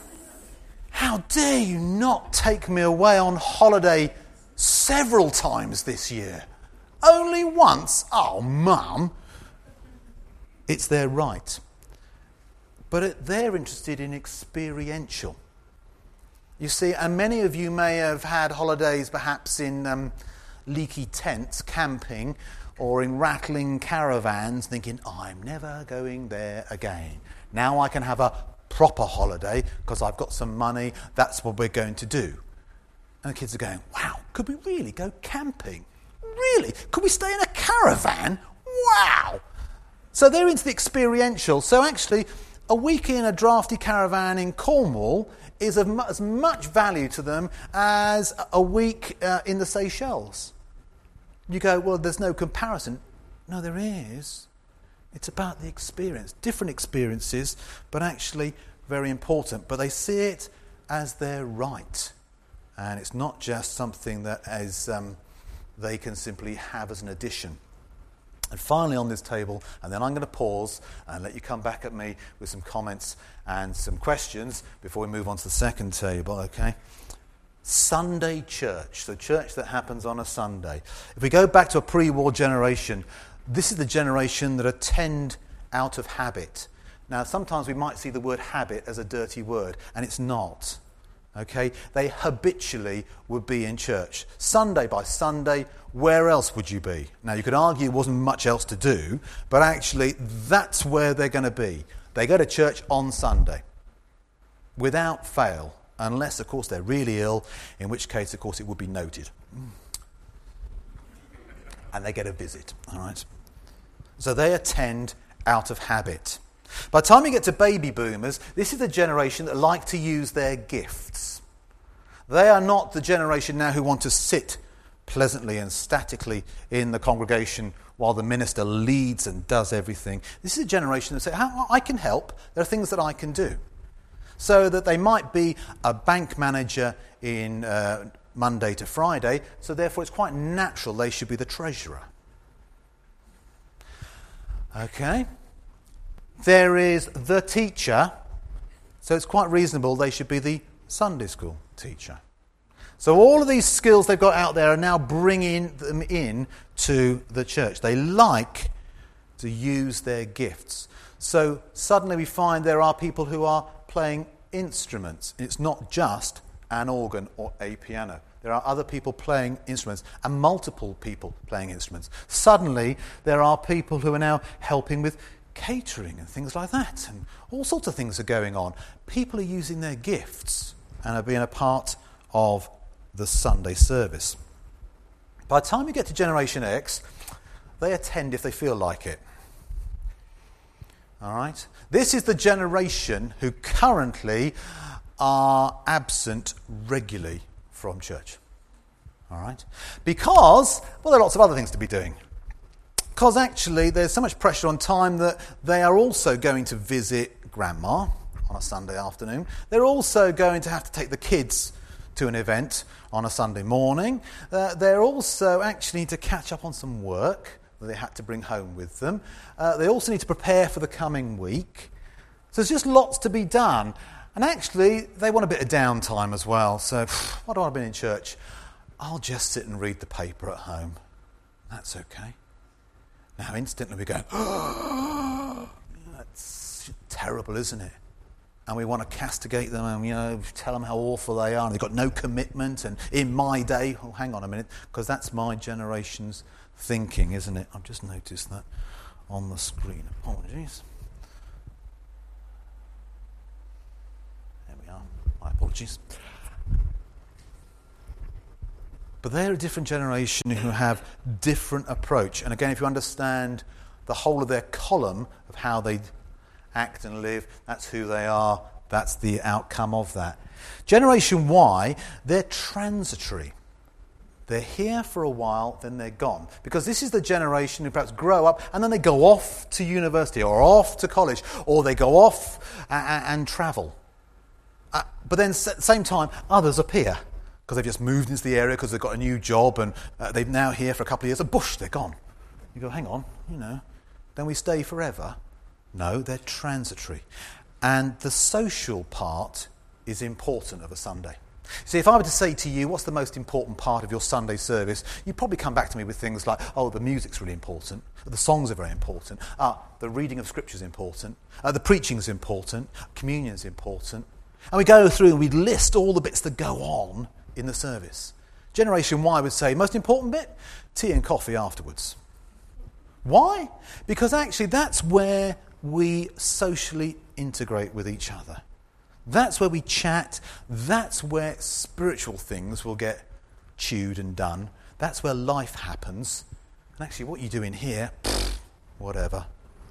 Speaker 1: How dare you not take me away on holiday several times this year? Only once? Oh, Mum. It's their right. But it, they're interested in experiential. You see, and many of you may have had holidays perhaps in um, leaky tents, camping, or in rattling caravans, thinking, I'm never going there again. Now I can have a proper holiday because I've got some money, that's what we're going to do. And the kids are going, wow, could we really go camping? Really? Could we stay in a caravan? Wow! So they're into the experiential. So actually, a week in a drafty caravan in Cornwall is of mu- as much value to them as a week uh, in the Seychelles. You go, well, there's no comparison. No, there is. It's about the experience. Different experiences, but actually very important. But they see it as their right. And it's not just something that is, um, they can simply have as an addition. And finally on this table, and then I'm going to pause and let you come back at me with some comments and some questions before we move on to the second table, okay? Sunday church, so church that happens on a Sunday. If we go back to a pre-war generation, this is the generation that attend out of habit. Now, sometimes we might see the word habit as a dirty word, and it's not. Okay? They habitually would be in church. Sunday by Sunday, where else would you be? Now, you could argue there wasn't much else to do, but actually, that's where they're going to be. They go to church on Sunday, without fail, unless, of course, they're really ill, in which case, of course, it would be noted. And they get a visit, all right? So they attend out of habit. By the time you get to baby boomers, this is the generation that like to use their gifts. They are not the generation now who want to sit pleasantly and statically in the congregation while the minister leads and does everything. This is a generation that say, "How I can help. There are things that I can do." So that they might be a bank manager in uh, Monday to Friday, so therefore it's quite natural they should be the treasurer. Okay. There is the teacher, so it's quite reasonable they should be the Sunday school teacher. So all of these skills they've got out there are now bringing them in to the church. They like to use their gifts. So suddenly we find there are people who are playing instruments. It's not just an organ or a piano. There are other people playing instruments and multiple people playing instruments. Suddenly there are people who are now helping with catering and things like that, and all sorts of things are going on. People are using their gifts and are being a part of the Sunday service. By the time you get to Generation X, they attend if they feel like it. All right? This is the generation who currently are absent regularly from church. All right? Because, well, there are lots of other things to be doing. Because actually there's so much pressure on time that they are also going to visit Grandma on a Sunday afternoon. They're also going to have to take the kids to an event on a Sunday morning. Uh, they're also actually need to catch up on some work that they had to bring home with them. Uh, they also need to prepare for the coming week. So there's just lots to be done. And actually, they want a bit of downtime as well. So, why do I been in church? I'll just sit and read the paper at home. That's okay. Now, instantly we go, oh, that's terrible, isn't it? And we want to castigate them and, you know, tell them how awful they are. And they've got no commitment. And in my day, oh, hang on a minute, because that's my generation's thinking, isn't it? I've just noticed that on the screen. Apologies. There we are. My apologies. But they're a different generation who have different approach. And again, if you understand the whole of their column of how they act and live, that's who they are, that's the outcome of that. Generation Y, they're transitory. They're here for a while, then they're gone. Because this is the generation who perhaps grow up and then they go off to university or off to college or they go off and, and travel. Uh, but then at the same time, others appear because they've just moved into the area because they've got a new job and uh, they're now here for a couple of years. A bush, they're gone. You go, hang on, you know, then we stay forever. No, they're transitory. And the social part is important of a Sunday. See, if I were to say to you, what's the most important part of your Sunday service, you'd probably come back to me with things like, oh, the music's really important, the songs are very important, uh, the reading of Scripture is important, uh, the preaching's important, communion's important. And we go through and we list all the bits that go on in the service. Generation Y would say, most important bit, tea and coffee afterwards. Why? Because actually that's where we socially integrate with each other. That's where we chat. That's where spiritual things will get chewed and done. That's where life happens. And actually what you do in here, pfft, whatever.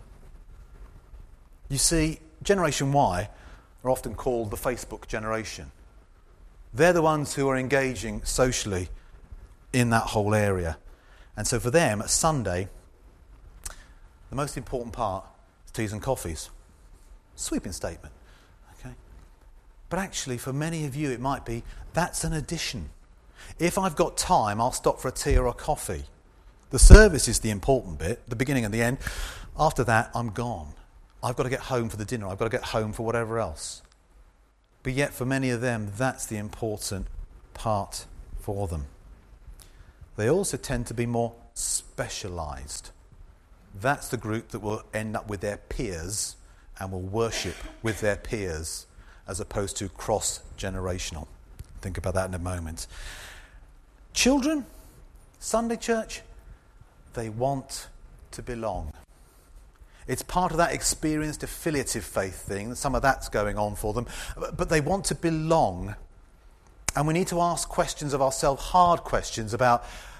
Speaker 1: You see, Generation Y are often called the Facebook generation. They're the ones who are engaging socially in that whole area. And so for them, at Sunday, the most important part is teas and coffees. Sweeping statement. Okay? But actually, for many of you, it might be, that's an addition. If I've got time, I'll stop for a tea or a coffee. The service is the important bit, the beginning and the end. After that, I'm gone. I've got to get home for the dinner. I've got to get home for whatever else. But yet, for many of them, that's the important part for them. They also tend to be more specialised. That's the group that will end up with their peers and will worship with their peers as opposed to cross-generational. Think about that in a moment. Children, Sunday church, they want to belong. It's part of that experienced affiliative faith thing. Some of that's going on for them. But they want to belong. And we need to ask questions of ourselves, hard questions about,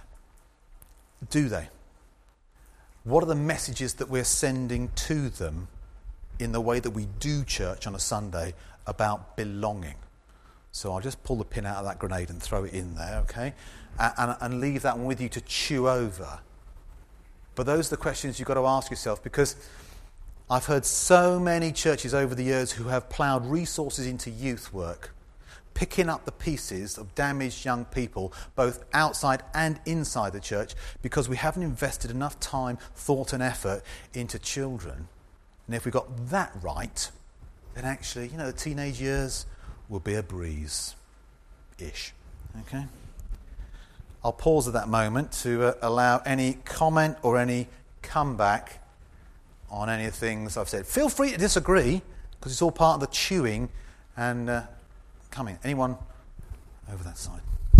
Speaker 1: do they? What are the messages that we're sending to them in the way that we do church on a Sunday about belonging? So I'll just pull the pin out of that grenade and throw it in there, okay? And, and, and leave that one with you to chew over. But those are the questions you've got to ask yourself, because I've heard so many churches over the years who have ploughed resources into youth work, picking up the pieces of damaged young people, both outside and inside the church, because we haven't invested enough time, thought and effort into children. And if we got that right, then actually, you know, the teenage years will be a breeze-ish. Okay? I'll pause at that moment to uh, allow any comment or any comeback on any of the things I've said. Feel free to disagree, because it's all part of the chewing and uh, coming. Anyone over that side?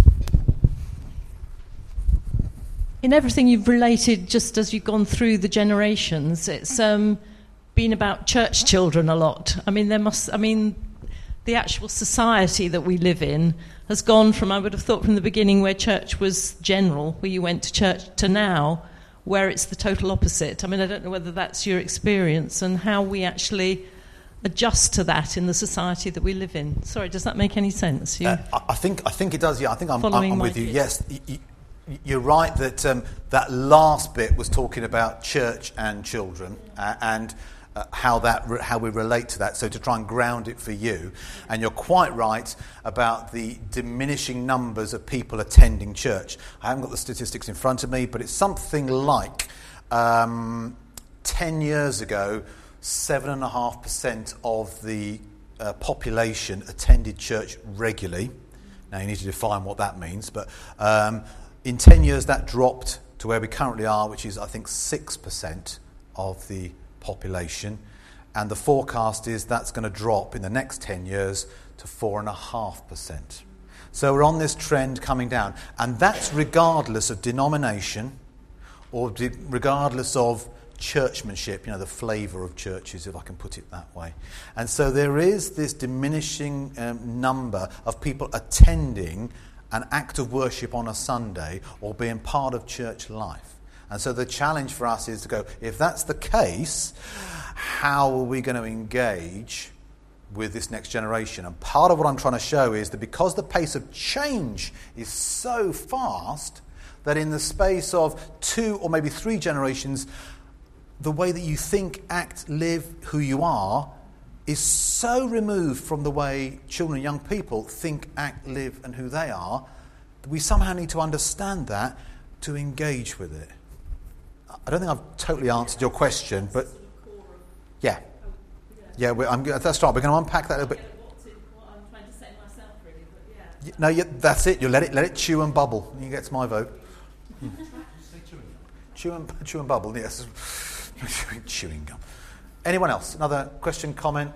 Speaker 6: In everything you've related, just as you've gone through the generations, it's um, been about church children a lot. I mean, there must. I mean, the actual society that we live in has gone from, I would have thought from the beginning, where church was general, where you went to church, to now, where it's the total opposite. I mean, I don't know whether that's your experience and how we actually adjust to that in the society that we live in. Sorry, does that make any sense? You
Speaker 1: Uh, I think I think it does. Yeah, I think I'm,
Speaker 6: Following
Speaker 1: I'm
Speaker 6: my
Speaker 1: with you.
Speaker 6: kids.
Speaker 1: Yes, y- y- you're right that um, that last bit was talking about church and children uh, and uh, how that re- how we relate to that. So to try and ground it for you, and you're quite right about the diminishing numbers of people attending church. I haven't got the statistics in front of me, but it's something like um, ten years ago. Seven and a half percent of the uh, population attended church regularly. Now you need to define what that means, but um, in ten years that dropped to where we currently are, which is I think six percent of the population, and the forecast is that's going to drop in the next ten years to four point five percent. So we're on this trend coming down, and that's regardless of denomination or de- regardless of churchmanship, you know, the flavour of churches, if I can put it that way. And so there is this diminishing um, number of people attending an act of worship on a Sunday or being part of church life. And so the challenge for us is to go, if that's the case, how are we going to engage with this next generation? And part of what I'm trying to show is that because the pace of change is so fast, that in the space of two or maybe three generations, the way that you think, act, live, who you are, is so removed from the way children and young people think, act, live, and who they are, that we somehow need to understand that to engage with it. I don't think I've totally answered your question, but yeah. Yeah, we're, I'm, that's right. We're going to unpack that a little bit. No, yeah, that's it. You let it let it chew and bubble. You get my vote. Hmm. Chew and chew and bubble. Yes, chewing gum. Anyone else? Another question, comment?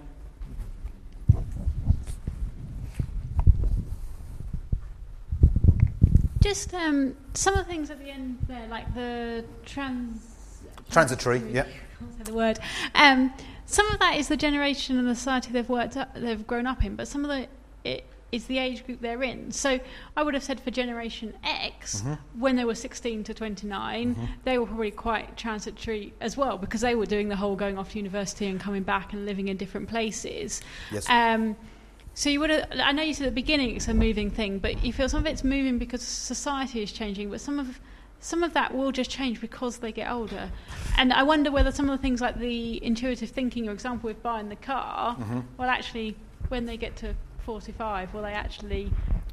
Speaker 7: Just um, some of the things at the end there, like the trans...
Speaker 1: Transitory, yeah.
Speaker 7: I can't say the word. Um, some of that is the generation and the society they've worked up, they've grown up in, but some of the it is the age group they're in. So I would have said for Generation X, mm-hmm. when they were sixteen to twenty-nine, mm-hmm. they were probably quite transitory as well, because they were doing the whole going off to university and coming back and living in different places.
Speaker 1: Yes.
Speaker 7: Um, So you would have, I know you said at the beginning it's a moving thing, but you feel some of it's moving because society is changing, but some of some of that will just change because they get older. And I wonder whether some of the things like the intuitive thinking, your example with buying the car, mm-hmm. well, actually, when they get to forty-five, will they actually,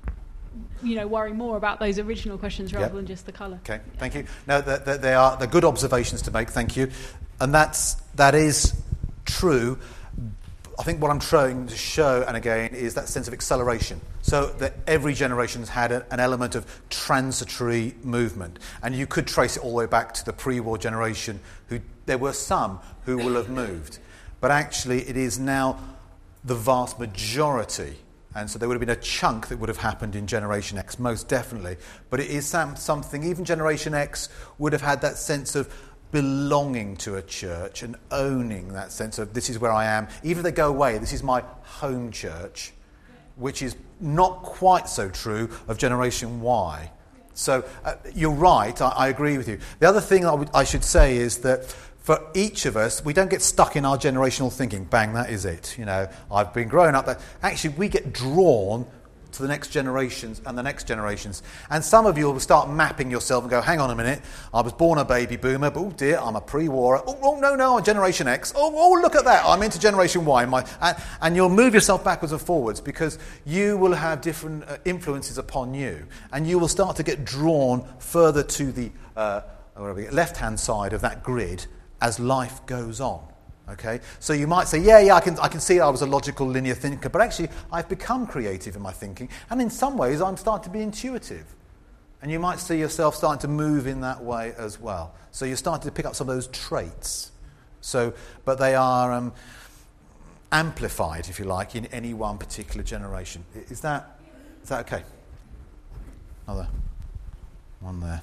Speaker 7: you know, worry more about those original questions rather yep. than just the colour? Okay,
Speaker 1: thank you. No, the, the, they are the good observations to make. Thank you, and that's that is true. I think what I'm trying to show, and again, is that sense of acceleration. So that every generation's had a, an element of transitory movement. And you could trace it all the way back to the pre-war generation, who there were some who will have moved. But actually, it is now the vast majority. And so there would have been a chunk that would have happened in Generation X, most definitely. But it is some, something, even Generation X would have had that sense of belonging to a church and owning that sense of this is where I am. Even if they go away, this is my home church, which is not quite so true of Generation Y. So uh, you're right, I, I agree with you. The other thing I, would, I should say is that for each of us, we don't get stuck in our generational thinking, bang, that is it. You know, I've been growing up that. Actually, we get drawn to the next generations and the next generations. And some of you will start mapping yourself and go, hang on a minute, I was born a baby boomer, but oh dear, I'm a pre-war. Oh, oh no, no, I'm Generation X. Oh, oh, look at that, I'm into Generation Y. My, and, and you'll move yourself backwards and forwards because you will have different uh, influences upon you. And you will start to get drawn further to the uh, left-hand side of that grid as life goes on. Okay, so you might say, yeah, yeah, I can, I can see I was a logical, linear thinker, but actually I've become creative in my thinking, and in some ways I'm starting to be intuitive. And you might see yourself starting to move in that way as well. So you're starting to pick up some of those traits. So, but they are um, amplified, if you like, in any one particular generation. Is that, is that okay? Another one there.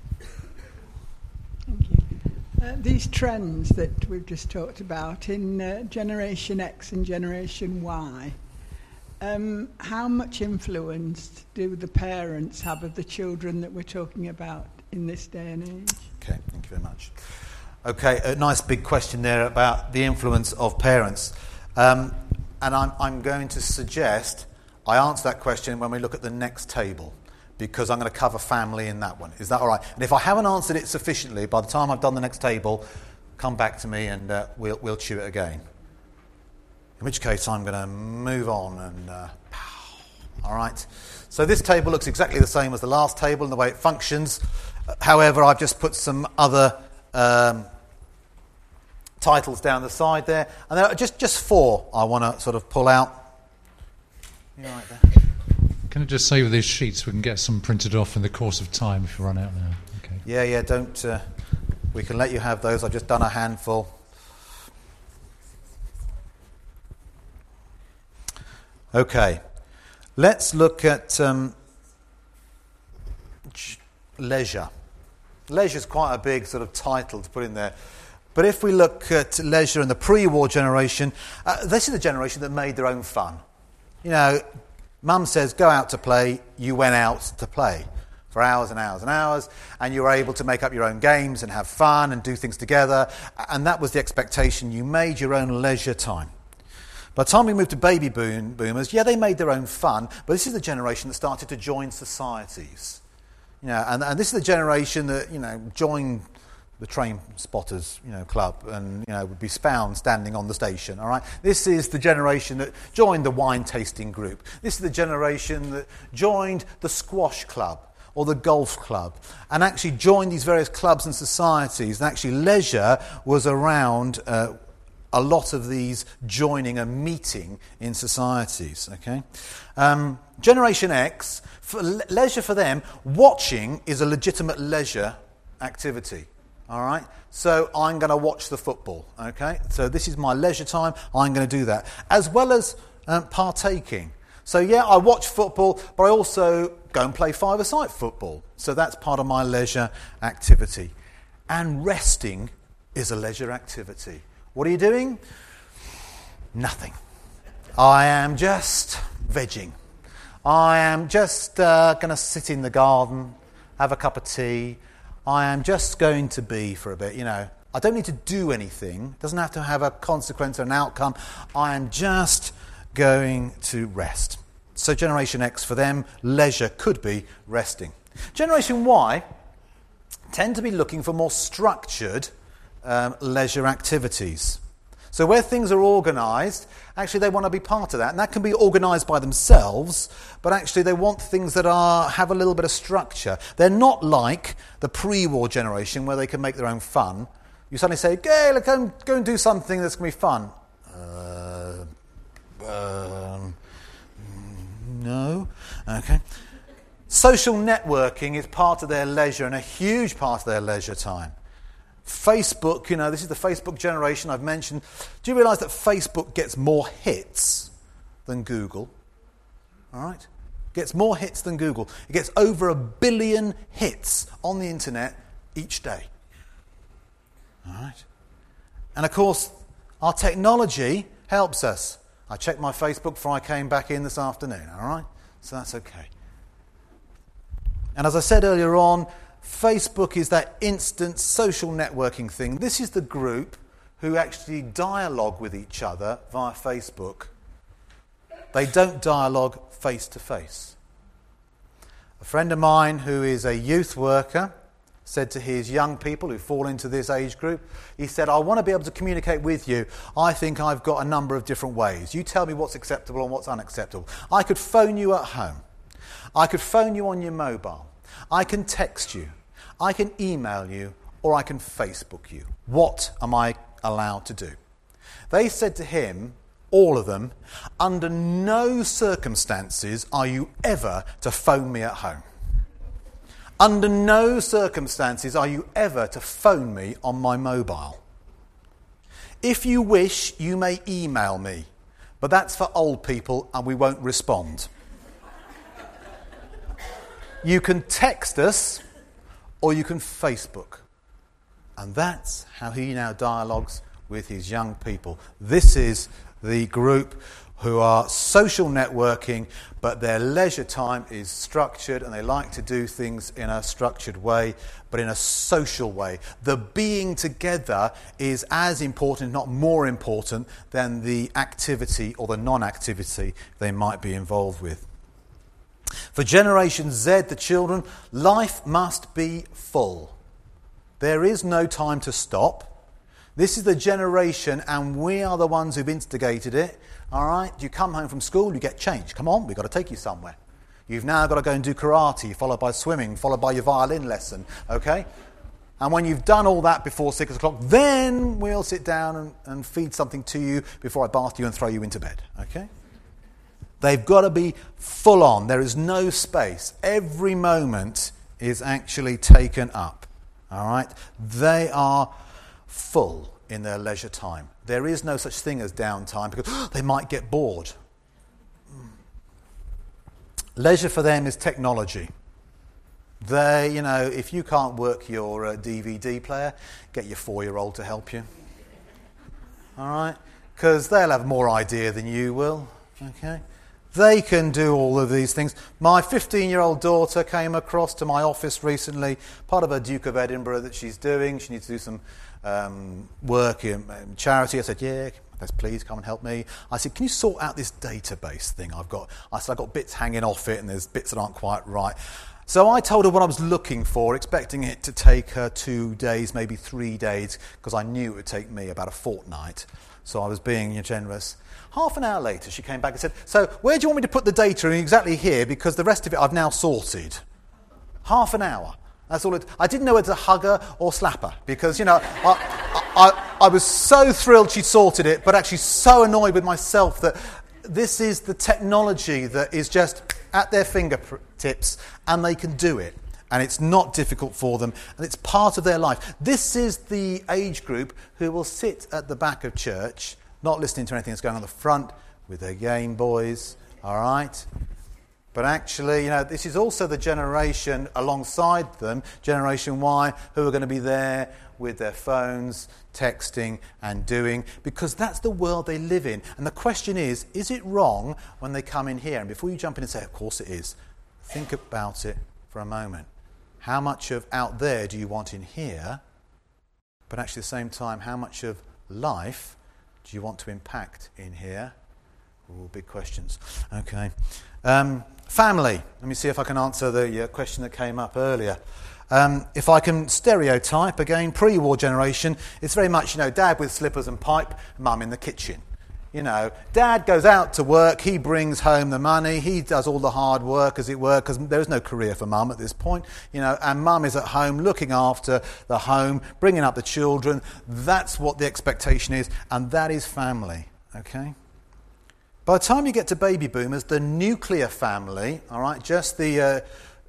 Speaker 8: Thank you. Uh, these trends that we've just talked about in uh, Generation X and Generation Y, um, how much influence do the parents have of the children that we're talking about in this day and age?
Speaker 1: Okay, thank you very much. Okay, a nice big question there about the influence of parents. Um, and I'm, I'm going to suggest I answer that question when we look at the next table, because I'm going to cover family in that one. Is that all right? And if I haven't answered it sufficiently, by the time I've done the next table, come back to me and uh, we'll, we'll chew it again. In which case, I'm going to move on and... Uh, all right? So this table looks exactly the same as the last table in the way it functions. However, I've just put some other um, titles down the side there. And there are just, just four I want to sort of pull out. You're right there.
Speaker 9: Can I just say with these sheets we can get some printed off in the course of time if you run out now? Okay.
Speaker 1: Yeah, yeah, don't... Uh, we can let you have those. I've just done a handful. Okay. Let's look at um, leisure. Leisure is quite a big sort of title to put in there. But if we look at leisure in the pre-war generation, uh, this is the generation that made their own fun. You know, Mum says, go out to play, you went out to play for hours and hours and hours, and you were able to make up your own games and have fun and do things together, and that was the expectation. You made your own leisure time. By the time we moved to baby boom, boomers, yeah, they made their own fun, but this is the generation that started to join societies. You know, and, and this is the generation that, you know, joined the train spotters, you know, club, and, you know, would be found standing on the station, all right? This is the generation that joined the wine tasting group. This is the generation that joined the squash club or the golf club, and actually joined these various clubs and societies. And actually leisure was around uh, a lot of these joining and meeting in societies, okay? Um, Generation X, for le- leisure for them, watching is a legitimate leisure activity. All right, so I'm going to watch the football, okay? So this is my leisure time, I'm going to do that. As well as um, partaking. So yeah, I watch football, but I also go and play five-a-side football. So that's part of my leisure activity. And resting is a leisure activity. What are you doing? Nothing. I am just vegging. I am just uh, going to sit in the garden, have a cup of tea. I am just going to be for a bit, you know. I don't need to do anything. It doesn't have to have a consequence or an outcome. I am just going to rest. So Generation X, for them, leisure could be resting. Generation Y tend to be looking for more structured um, leisure activities. So where things are organised, actually they want to be part of that. And that can be organised by themselves, but actually they want things that are have a little bit of structure. They're not like the pre-war generation where they can make their own fun. You suddenly say, okay, let's go and, go and do something that's going to be fun. Uh, um, no? Okay. Social networking is part of their leisure and a huge part of their leisure time. Facebook, you know, this is the Facebook generation I've mentioned. Do you realise that Facebook gets more hits than Google? All right? Gets more hits than Google. It gets over a billion hits on the internet each day. All right? And of course, our technology helps us. I checked my Facebook before I came back in this afternoon, all right? So that's okay. And as I said earlier on, Facebook is that instant social networking thing. This is the group who actually dialogue with each other via Facebook. They don't dialogue face to face. A friend of mine who is a youth worker said to his young people who fall into this age group, he said, I want to be able to communicate with you. I think I've got a number of different ways. You tell me what's acceptable and what's unacceptable. I could phone you at home. I could phone you on your mobile. I can text you. I can email you, or I can Facebook you. What am I allowed to do? They said to him, all of them, under no circumstances are you ever to phone me at home. Under no circumstances are you ever to phone me on my mobile. If you wish, you may email me, but that's for old people and we won't respond. You can text us, or you can Facebook. And that's how he now dialogues with his young people. This is the group who are social networking, but their leisure time is structured and they like to do things in a structured way, but in a social way. The being together is as important, if not more important, than the activity or the non-activity they might be involved with. For Generation Z, the children, life must be full. There is no time to stop. This is the generation, and we are the ones who've instigated it. All right? You come home from school, you get changed. Come on, we've got to take you somewhere. You've now got to go and do karate, followed by swimming, followed by your violin lesson. Okay? And when you've done all that before six o'clock, then we'll sit down and, and feed something to you before I bath you and throw you into bed. Okay? They've got to be full on. There is no space. Every moment is actually taken up. All right? They are full in their leisure time. There is no such thing as downtime because they might get bored. Leisure for them is technology. They, you know, if you can't work your uh, D V D player, get your four-year-old to help you. All right? Because they'll have more idea than you will. Okay? They can do all of these things. My fifteen-year-old daughter came across to my office recently, part of a Duke of Edinburgh that she's doing. She needs to do some um, work in, in charity. I said, yeah, yes, please come and help me. I said, can you sort out this database thing I've got? I said, I've got bits hanging off it and there's bits that aren't quite right. So I told her what I was looking for, expecting it to take her two days, maybe three days, because I knew it would take me about a fortnight. So I was being generous. Half an hour later, she came back and said, so where do you want me to put the data in? Exactly here, because the rest of it I've now sorted. Half an hour. That's all it... I didn't know whether to hug her or slap her, because, you know, I, I, I was so thrilled she sorted it, but actually so annoyed with myself that this is the technology that is just at their fingertips, and they can do it. And it's not difficult for them, and it's part of their life. This is the age group who will sit at the back of church, not listening to anything that's going on at the front, with their Game Boys, all right? But actually, you know, this is also the generation alongside them, Generation Y, who are going to be there with their phones, texting and doing, because that's the world they live in. And the question is, is it wrong when they come in here? And before you jump in and say, of course it is, think about it for a moment. How much of out there do you want in here? But actually at the same time, how much of life do you want to impact in here? All big questions. Okay. Um, family. Let me see if I can answer the uh, question that came up earlier. Um, if I can stereotype, again, pre-war generation, it's very much, you know, dad with slippers and pipe, mum in the kitchen. You know, dad goes out to work, he brings home the money, he does all the hard work, as it were, because there is no career for mum at this point, you know, and mum is at home looking after the home, bringing up the children. That's what the expectation is, and that is family, okay? By the time you get to baby boomers, the nuclear family, all right, just the uh,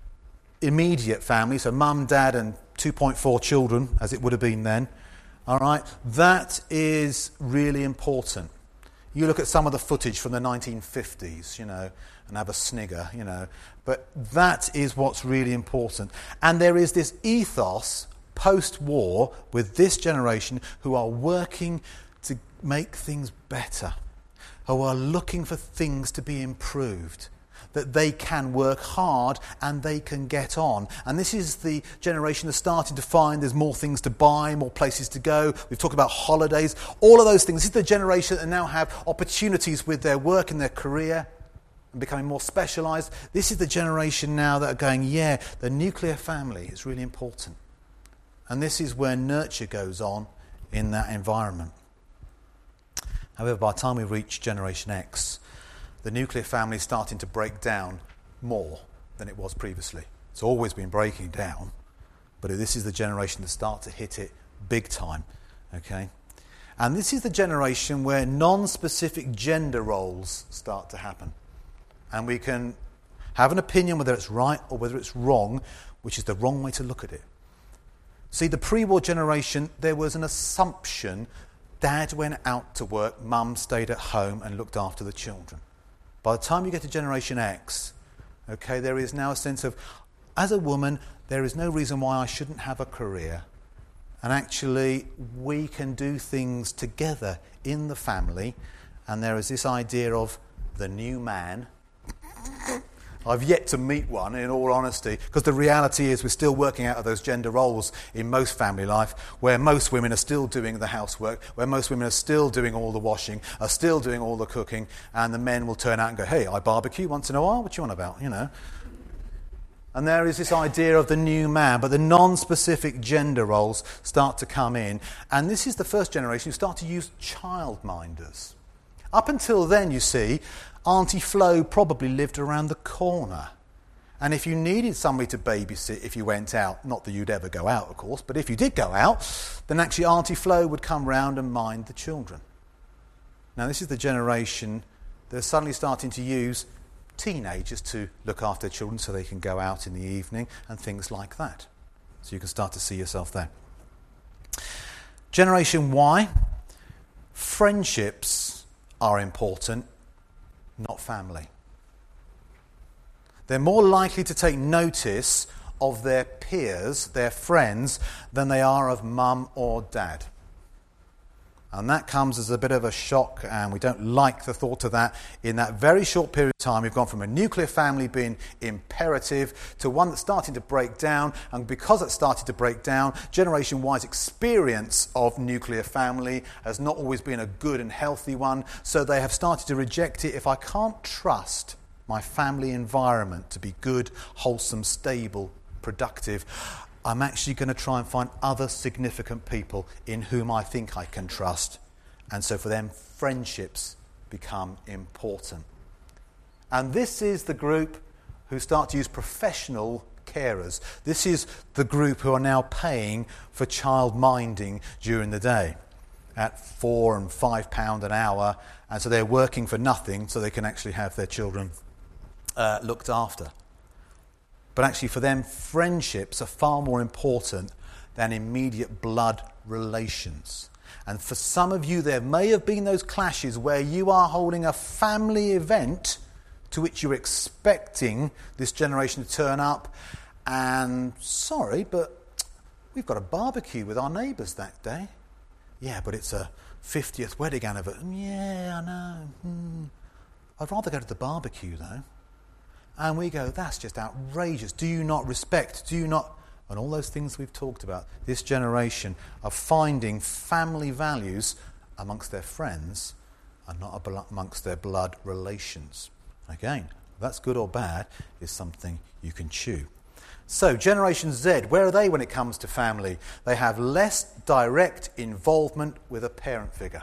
Speaker 1: immediate family, so mum, dad, and two point four children, as it would have been then, all right, that is really important. You look at some of the footage from the nineteen fifties, you know, and have a snigger, you know. But that is what's really important. And there is this ethos post-war with this generation who are working to make things better, who are looking for things to be improved, that they can work hard and they can get on. And this is the generation that's starting to find there's more things to buy, more places to go. We've talked about holidays, all of those things. This is the generation that now have opportunities with their work and their career and becoming more specialised. This is the generation now that are going, yeah, the nuclear family is really important. And this is where nurture goes on in that environment. However, by the time we reach Generation X, the nuclear family is starting to break down more than it was previously. It's always been breaking down, but this is the generation that start to hit it big time, okay? And this is the generation where non-specific gender roles start to happen. And we can have an opinion whether it's right or whether it's wrong, which is the wrong way to look at it. See, the pre-war generation, there was an assumption dad went out to work, mum stayed at home and looked after the children. By the time you get to Generation X, okay, there is now a sense of, as a woman, there is no reason why I shouldn't have a career. And actually, we can do things together in the family. And there is this idea of the new man. I've yet to meet one, in all honesty, because the reality is we're still working out of those gender roles in most family life, where most women are still doing the housework, where most women are still doing all the washing, are still doing all the cooking, and the men will turn out and go, hey, I barbecue once in a while, what you on about, you know? And there is this idea of the new man, but the non-specific gender roles start to come in, and this is the first generation who start to use childminders. Up until then, you see, Auntie Flo probably lived around the corner. And if you needed somebody to babysit if you went out, not that you'd ever go out, of course, but if you did go out, then actually Auntie Flo would come round and mind the children. Now, this is the generation that are suddenly starting to use teenagers to look after their children so they can go out in the evening and things like that. So you can start to see yourself there. Generation Y, friendships are important, not family. They're more likely to take notice of their peers, their friends, than they are of mum or dad. And that comes as a bit of a shock, and we don't like the thought of that. In that very short period of time, we've gone from a nuclear family being imperative to one that's starting to break down, and because it's started to break down, Generation Y's experience of nuclear family has not always been a good and healthy one, so they have started to reject it. If I can't trust my family environment to be good, wholesome, stable, productive, I'm actually going to try and find other significant people in whom I think I can trust. And so for them, friendships become important. And this is the group who start to use professional carers. This is the group who are now paying for child minding during the day at four and five pound an hour. And so they're working for nothing so they can actually have their children Uh, looked after. But actually for them, friendships are far more important than immediate blood relations. And for some of you, there may have been those clashes where you are holding a family event to which you're expecting this generation to turn up, and sorry, but we've got a barbecue with our neighbours that day. Yeah, but it's a fiftieth wedding anniversary. Yeah, I know. Hmm. I'd rather go to the barbecue though. And we go, that's just outrageous. Do you not respect? Do you not? And all those things we've talked about. This generation are finding family values amongst their friends and not amongst their blood relations. Again, that's good or bad is something you can chew. So, Generation Z, where are they when it comes to family? They have less direct involvement with a parent figure.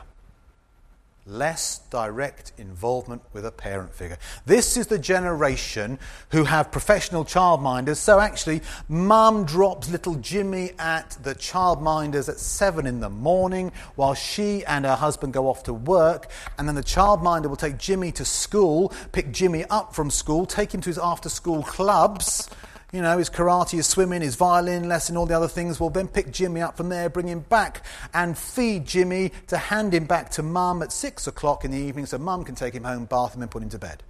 Speaker 1: Less direct involvement with a parent figure. This is the generation who have professional childminders. So actually, mum drops little Jimmy at the childminders at seven in the morning while she and her husband go off to work. And then the childminder will take Jimmy to school, pick Jimmy up from school, take him to his after-school clubs. You know, his karate, his swimming, his violin lesson, all the other things. Will then pick Jimmy up from there, bring him back and feed Jimmy to hand him back to mum at six o'clock in the evening so mum can take him home, bath him and put him to bed.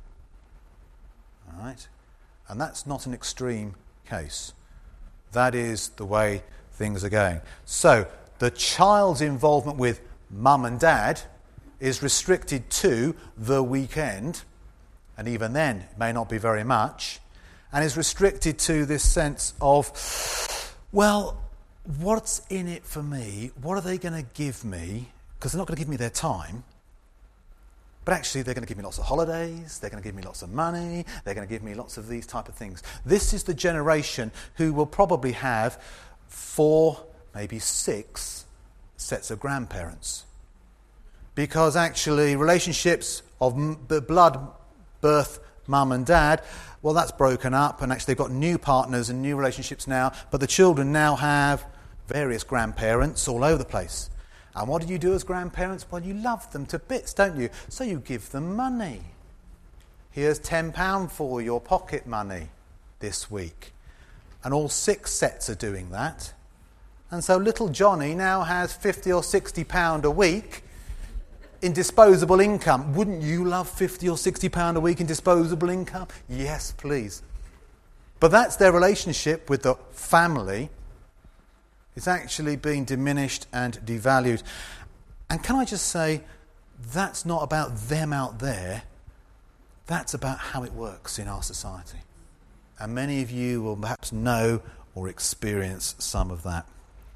Speaker 1: All right? And that's not an extreme case. That is the way things are going. So the child's involvement with mum and dad is restricted to the weekend, and even then it may not be very much. And is restricted to this sense of, well, what's in it for me? What are they going to give me? Because they're not going to give me their time. But actually, they're going to give me lots of holidays. They're going to give me lots of money. They're going to give me lots of these type of things. This is the generation who will probably have four, maybe six sets of grandparents. Because actually, relationships of blood, birth, mum and dad, well, that's broken up, and actually they've got new partners and new relationships now, but the children now have various grandparents all over the place. And what do you do as grandparents? Well, you love them to bits, don't you? So you give them money. Here's ten pounds for your pocket money this week. And all six sets are doing that. And so little Johnny now has fifty or sixty pounds a week in disposable income. Wouldn't you love fifty or sixty pounds a week in disposable income? Yes, please. But that's their relationship with the family. It's actually being diminished and devalued. And can I just say, that's not about them out there. That's about how it works in our society. And many of you will perhaps know or experience some of that.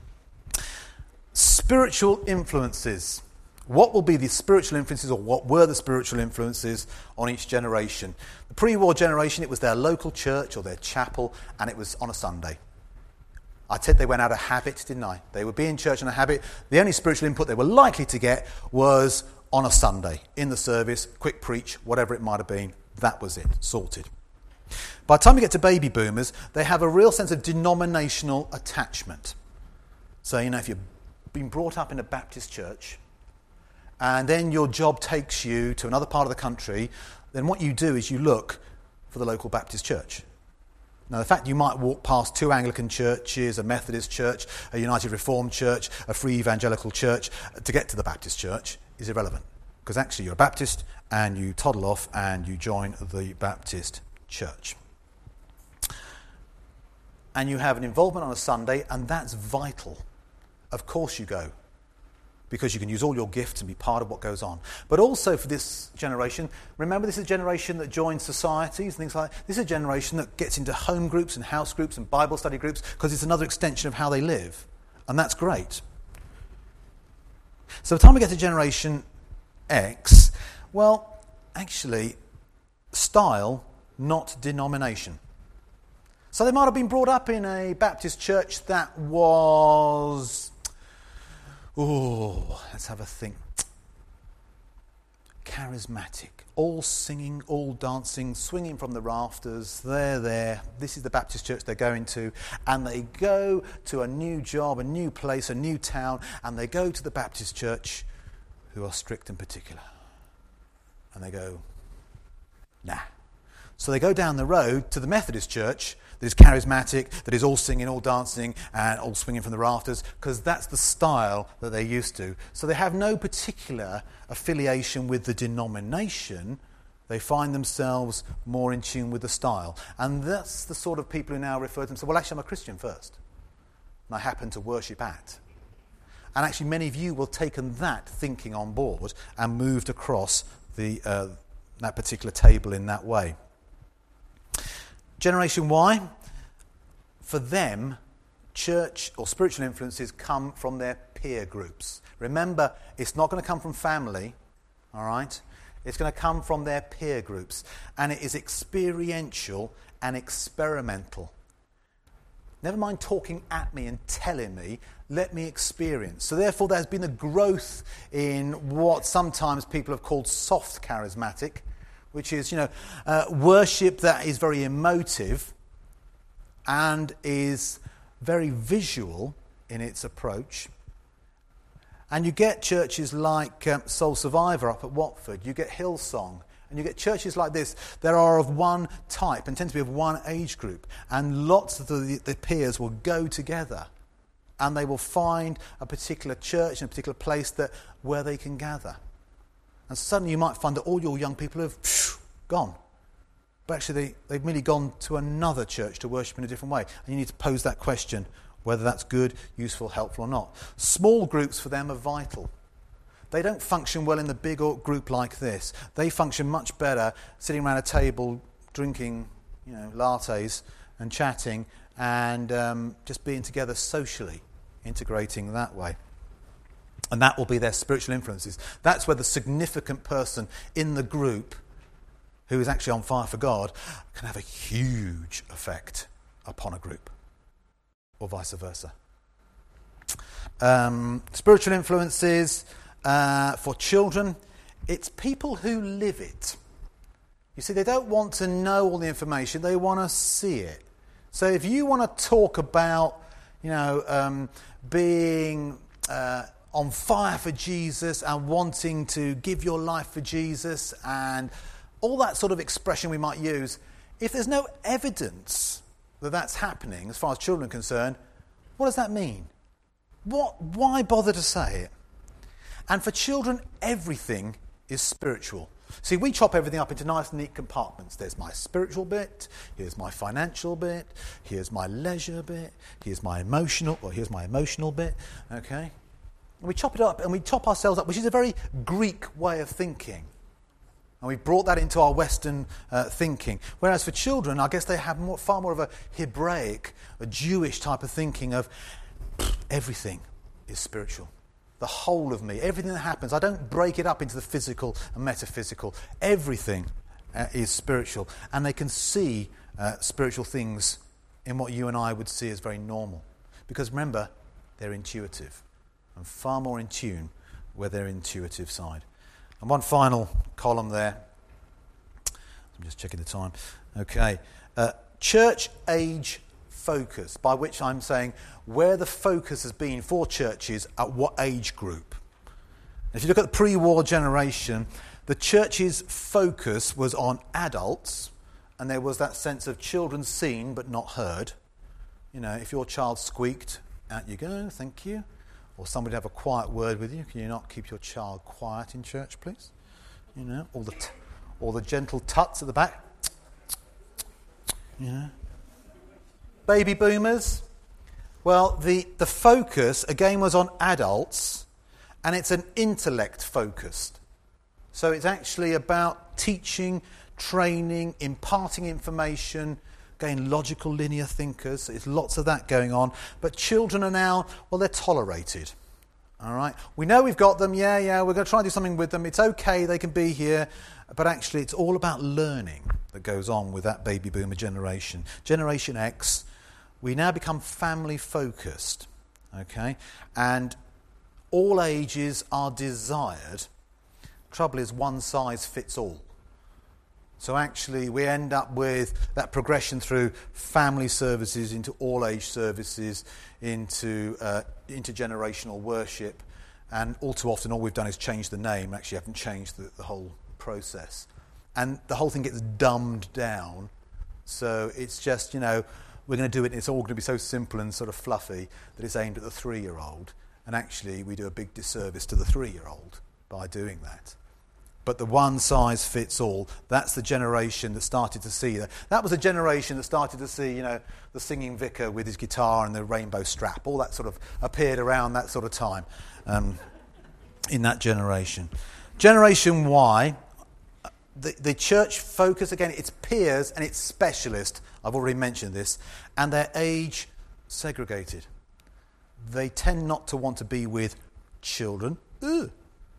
Speaker 1: Spiritual influences. What will be the spiritual influences, or what were the spiritual influences on each generation? The pre-war generation, it was their local church or their chapel, and it was on a Sunday. I said they went out of habit, didn't I? They would be in church on a habit. The only spiritual input they were likely to get was on a Sunday, in the service, quick preach, whatever it might have been. That was it, sorted. By the time you get to baby boomers, they have a real sense of denominational attachment. So, you know, if you've been brought up in a Baptist church and then your job takes you to another part of the country, then what you do is you look for the local Baptist church. Now, the fact you might walk past two Anglican churches, a Methodist church, a United Reformed church, a Free Evangelical church, to get to the Baptist church is irrelevant. Because actually you're a Baptist and you toddle off and you join the Baptist church. And you have an involvement on a Sunday, and that's vital. Of course you go, because you can use all your gifts and be part of what goes on. But also for this generation, remember this is a generation that joins societies and things like that. This is a generation that gets into home groups and house groups and Bible study groups because it's another extension of how they live. And that's great. So by the time we get to Generation X, well, actually, style, not denomination. So they might have been brought up in a Baptist church that was, oh, let's have a think, charismatic, all singing, all dancing, swinging from the rafters. They're there. This is the Baptist church they're going to. And they go to a new job, a new place, a new town, and they go to the Baptist church who are strict and particular. And they go, nah. So they go down the road to the Methodist church that is charismatic, that is all singing, all dancing, and all swinging from the rafters, because that's the style that they're used to. So they have no particular affiliation with the denomination. They find themselves more in tune with the style. And that's the sort of people who now refer to themselves, well, actually, I'm a Christian first. And I happen to worship at. And actually, many of you will have taken that thinking on board and moved across the uh, that particular table in that way. Generation Y, for them, church or spiritual influences come from their peer groups. Remember, it's not going to come from family, all right? It's going to come from their peer groups. And it is experiential and experimental. Never mind talking at me and telling me, let me experience. So therefore there's been a growth in what sometimes people have called soft charismatic, which is, you know, uh, worship that is very emotive and is very visual in its approach. And you get churches like um, Soul Survivor up at Watford, you get Hillsong, and you get churches like this that are of one type and tend to be of one age group. And lots of the, the peers will go together and they will find a particular church and a particular place that where they can gather. And suddenly you might find that all your young people have phew, gone. But actually they, they've merely gone to another church to worship in a different way. And you need to pose that question, whether that's good, useful, helpful or not. Small groups for them are vital. They don't function well in the big group like this. They function much better sitting around a table, drinking, you know, lattes and chatting and um, just being together socially, integrating that way. And that will be their spiritual influences. That's where the significant person in the group who is actually on fire for God can have a huge effect upon a group, or vice versa. Um, spiritual influences uh, for children, it's people who live it. You see, they don't want to know all the information, they want to see it. So if you want to talk about, you know, um, being uh, on fire for Jesus and wanting to give your life for Jesus and all that sort of expression we might use, if there's no evidence that that's happening as far as children are concerned, what does that mean? What? Why bother to say it? And for children, everything is spiritual. See, we chop everything up into nice, neat compartments. There's my spiritual bit, here's my financial bit, here's my leisure bit, here's my emotional, or here's my emotional bit, okay? And we chop it up, and we chop ourselves up, which is a very Greek way of thinking. And we've brought that into our Western uh, thinking. Whereas for children, I guess they have more, far more of a Hebraic, a Jewish type of thinking of everything is spiritual. The whole of me, everything that happens. I don't break it up into the physical and metaphysical. Everything uh, is spiritual. And they can see uh, spiritual things in what you and I would see as very normal. Because remember, they're intuitive. And far more in tune with their intuitive side. And one final column there. I'm just checking the time. Okay. Uh, church age focus, by which I'm saying where the focus has been for churches at what age group. If you look at the pre-war generation, the church's focus was on adults, and there was that sense of children seen but not heard. You know, if your child squeaked, out you go, thank you. Or somebody have a quiet word with you. Can you not keep your child quiet in church, please? You know, all the, t- all the gentle tuts at the back. You know. Baby boomers. Well, the, the focus, again, was on adults, and it's an intellect focused. So it's actually about teaching, training, imparting information, again, logical linear thinkers. There's lots of that going on. But children are now, well, they're tolerated. All right? We know we've got them. Yeah, yeah, we're going to try and do something with them. It's okay, they can be here. But actually, it's all about learning that goes on with that baby boomer generation. Generation X, we now become family focused. Okay? And all ages are desired. Trouble is, one size fits all. So actually we end up with that progression through family services into all-age services, into uh, intergenerational worship, and all too often all we've done is change the name, actually haven't changed the, the whole process. And the whole thing gets dumbed down, so it's just, you know, we're going to do it and it's all going to be so simple and sort of fluffy that it's aimed at the three-year-old, and actually we do a big disservice to the three-year-old by doing that. But the one size fits all, that's the generation that started to see that. That was a generation that started to see, you know, the singing vicar with his guitar and the rainbow strap. All that sort of appeared around that sort of time um, in that generation. Generation Y, the, the church focus, again, it's peers and it's specialist. I've already mentioned this. And they're age segregated. They tend not to want to be with children. Ugh.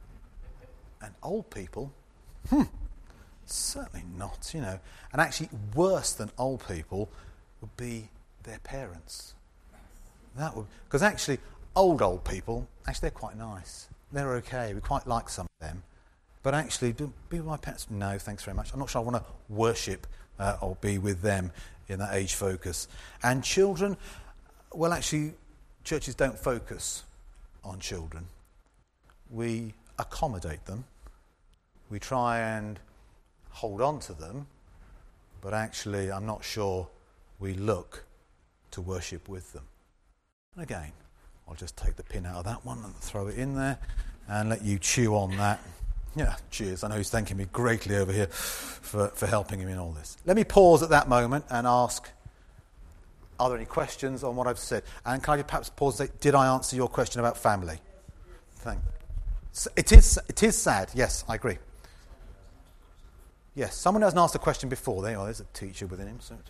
Speaker 1: And old people, hmm, certainly not, you know. And actually worse than old people would be their parents. That would, because actually old, old people, actually they're quite nice. They're okay. We quite like some of them. But actually, do be with my parents? No, thanks very much. I'm not sure I want to worship uh, or be with them in that age focus. And children, well, actually, churches don't focus on children. We accommodate them. We try and hold on to them, but actually I'm not sure we look to worship with them. And again, I'll just take the pin out of that one and throw it in there and let you chew on that. Yeah, cheers. I know he's thanking me greatly over here for, for helping him in all this. Let me pause at that moment and ask, are there any questions on what I've said? And can I perhaps pause and say, did I answer your question about family? Thank you. It is, it is sad, yes, I agree. Yes, someone hasn't asked a question before. There you are, there's a teacher within him. So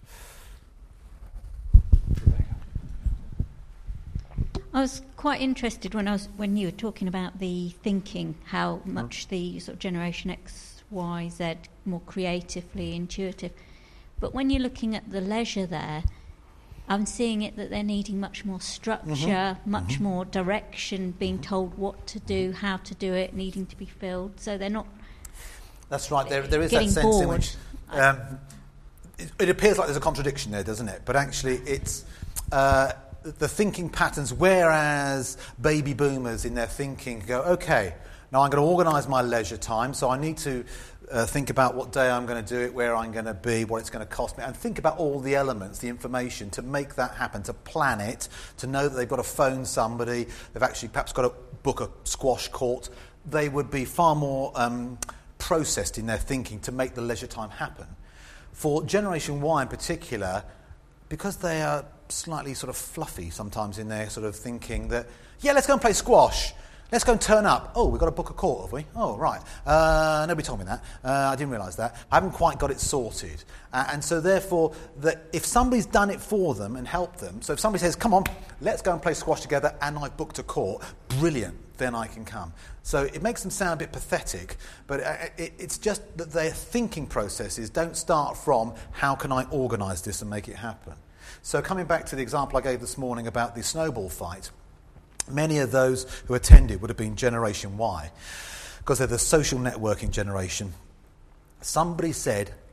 Speaker 10: I was quite interested when I was when you were talking about the thinking, how much the sort of Generation X, Y, Z, more creatively intuitive. But when you're looking at the leisure there, I'm seeing it that they're needing much more structure, mm-hmm. much mm-hmm. more direction, being told what to do, how to do it, needing to be filled. So they're not.
Speaker 1: That's right. There, there is
Speaker 10: that
Speaker 1: sense
Speaker 10: bored.
Speaker 1: in which um, it, it appears like there's a contradiction there, doesn't it? But actually, it's uh, the thinking patterns. Whereas baby boomers in their thinking go, okay, now I'm going to organise my leisure time, so I need to. Uh, think about what day I'm going to do it, where I'm going to be, what it's going to cost me, and think about all the elements, the information to make that happen, to plan it, to know that they've got to phone somebody, they've actually perhaps got to book a squash court. They would be far more um, processed in their thinking to make the leisure time happen. For Generation Y in particular, because they are slightly sort of fluffy sometimes in their sort of thinking that, yeah, let's go and play squash. Let's go and turn up. Oh, we've got to book a court, have we? Oh, right. Uh, nobody told me that. Uh, I didn't realise that. I haven't quite got it sorted. Uh, and so therefore, that if somebody's done it for them and helped them, so if somebody says, come on, let's go and play squash together, and I've booked a court, brilliant, then I can come. So it makes them sound a bit pathetic, but it, it's just that their thinking processes don't start from, how can I organise this and make it happen? So coming back to the example I gave this morning about the snowball fight, many of those who attended would have been Generation Y, because they're the social networking generation. Somebody said,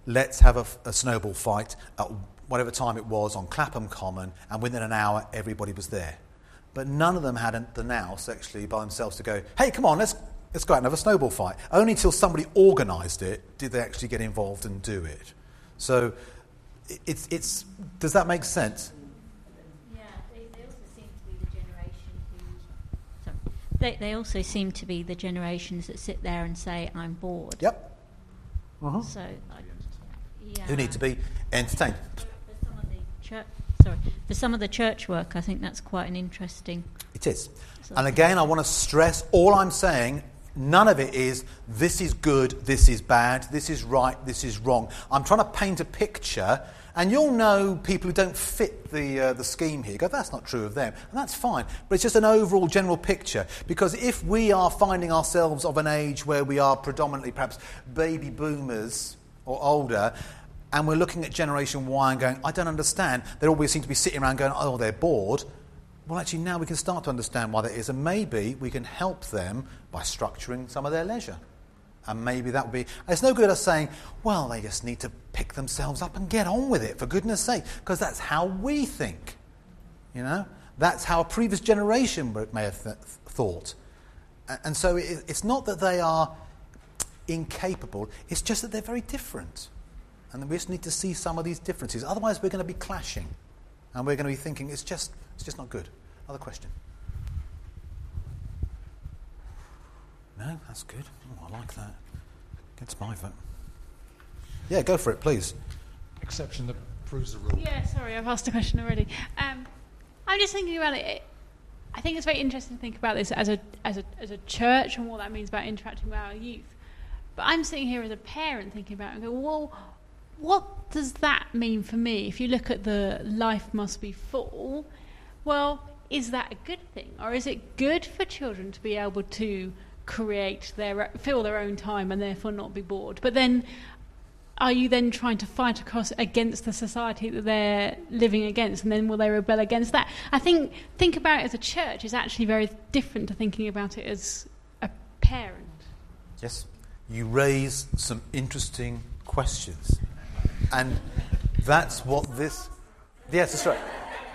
Speaker 1: let's have a, a snowball fight at whatever time it was on Clapham Common, and within an hour everybody was there. But none of them had the nous actually by themselves to go, hey, come on, let's let's go out and have a snowball fight. Only until somebody organised it did they actually get involved and do it. So it's it's does that make sense?
Speaker 10: Yeah, they, they also seem to be the generation who. Sorry, they they also seem to be the generations that sit there and say, "I'm bored."
Speaker 1: Yep. Uh-huh.
Speaker 10: So, I, yeah.
Speaker 1: Who need to be entertained.
Speaker 10: For, for some of the church, sorry, for some of the church work, I think that's quite an interesting.
Speaker 1: It is. And again, I want to stress, all I'm saying, none of it is, this is good, this is bad, this is right, this is wrong. I'm trying to paint a picture, and you'll know people who don't fit the uh, the scheme here. You go, that's not true of them, and that's fine. But it's just an overall general picture. Because if we are finding ourselves of an age where we are predominantly perhaps baby boomers or older, and we're looking at Generation Y and going, I don't understand, they always seem to be sitting around going, oh, they're bored. Well, actually, now we can start to understand why that is, and maybe we can help them by structuring some of their leisure. And maybe that would be... It's no good us saying, well, they just need to pick themselves up and get on with it, for goodness sake, because that's how we think. You know? That's how a previous generation may have th- thought. And so it, it's not that they are incapable, it's just that they're very different. And we just need to see some of these differences. Otherwise, we're going to be clashing. And we're going to be thinking, it's just it's just not good. Other question? No? That's good. Oh, I like that. Gets my vote. Yeah, go for it, please.
Speaker 9: Exception that proves the rule.
Speaker 7: Yeah, sorry, I've asked a question already. Um, I'm just thinking about it. I think it's very interesting to think about this as a as a as a church and what that means about interacting with our youth. But I'm sitting here as a parent thinking about it and go, well, what does that mean for me? If you look at the life must be full, well, is that a good thing? Or is it good for children to be able to create their, fill their own time and therefore not be bored? But then, are you then trying to fight across against the society that they're living against, and then will they rebel against that? I think, think about it as a church is actually very different to thinking about it as a parent.
Speaker 1: Yes, you raise some interesting questions. And that's what this... Yes, that's right.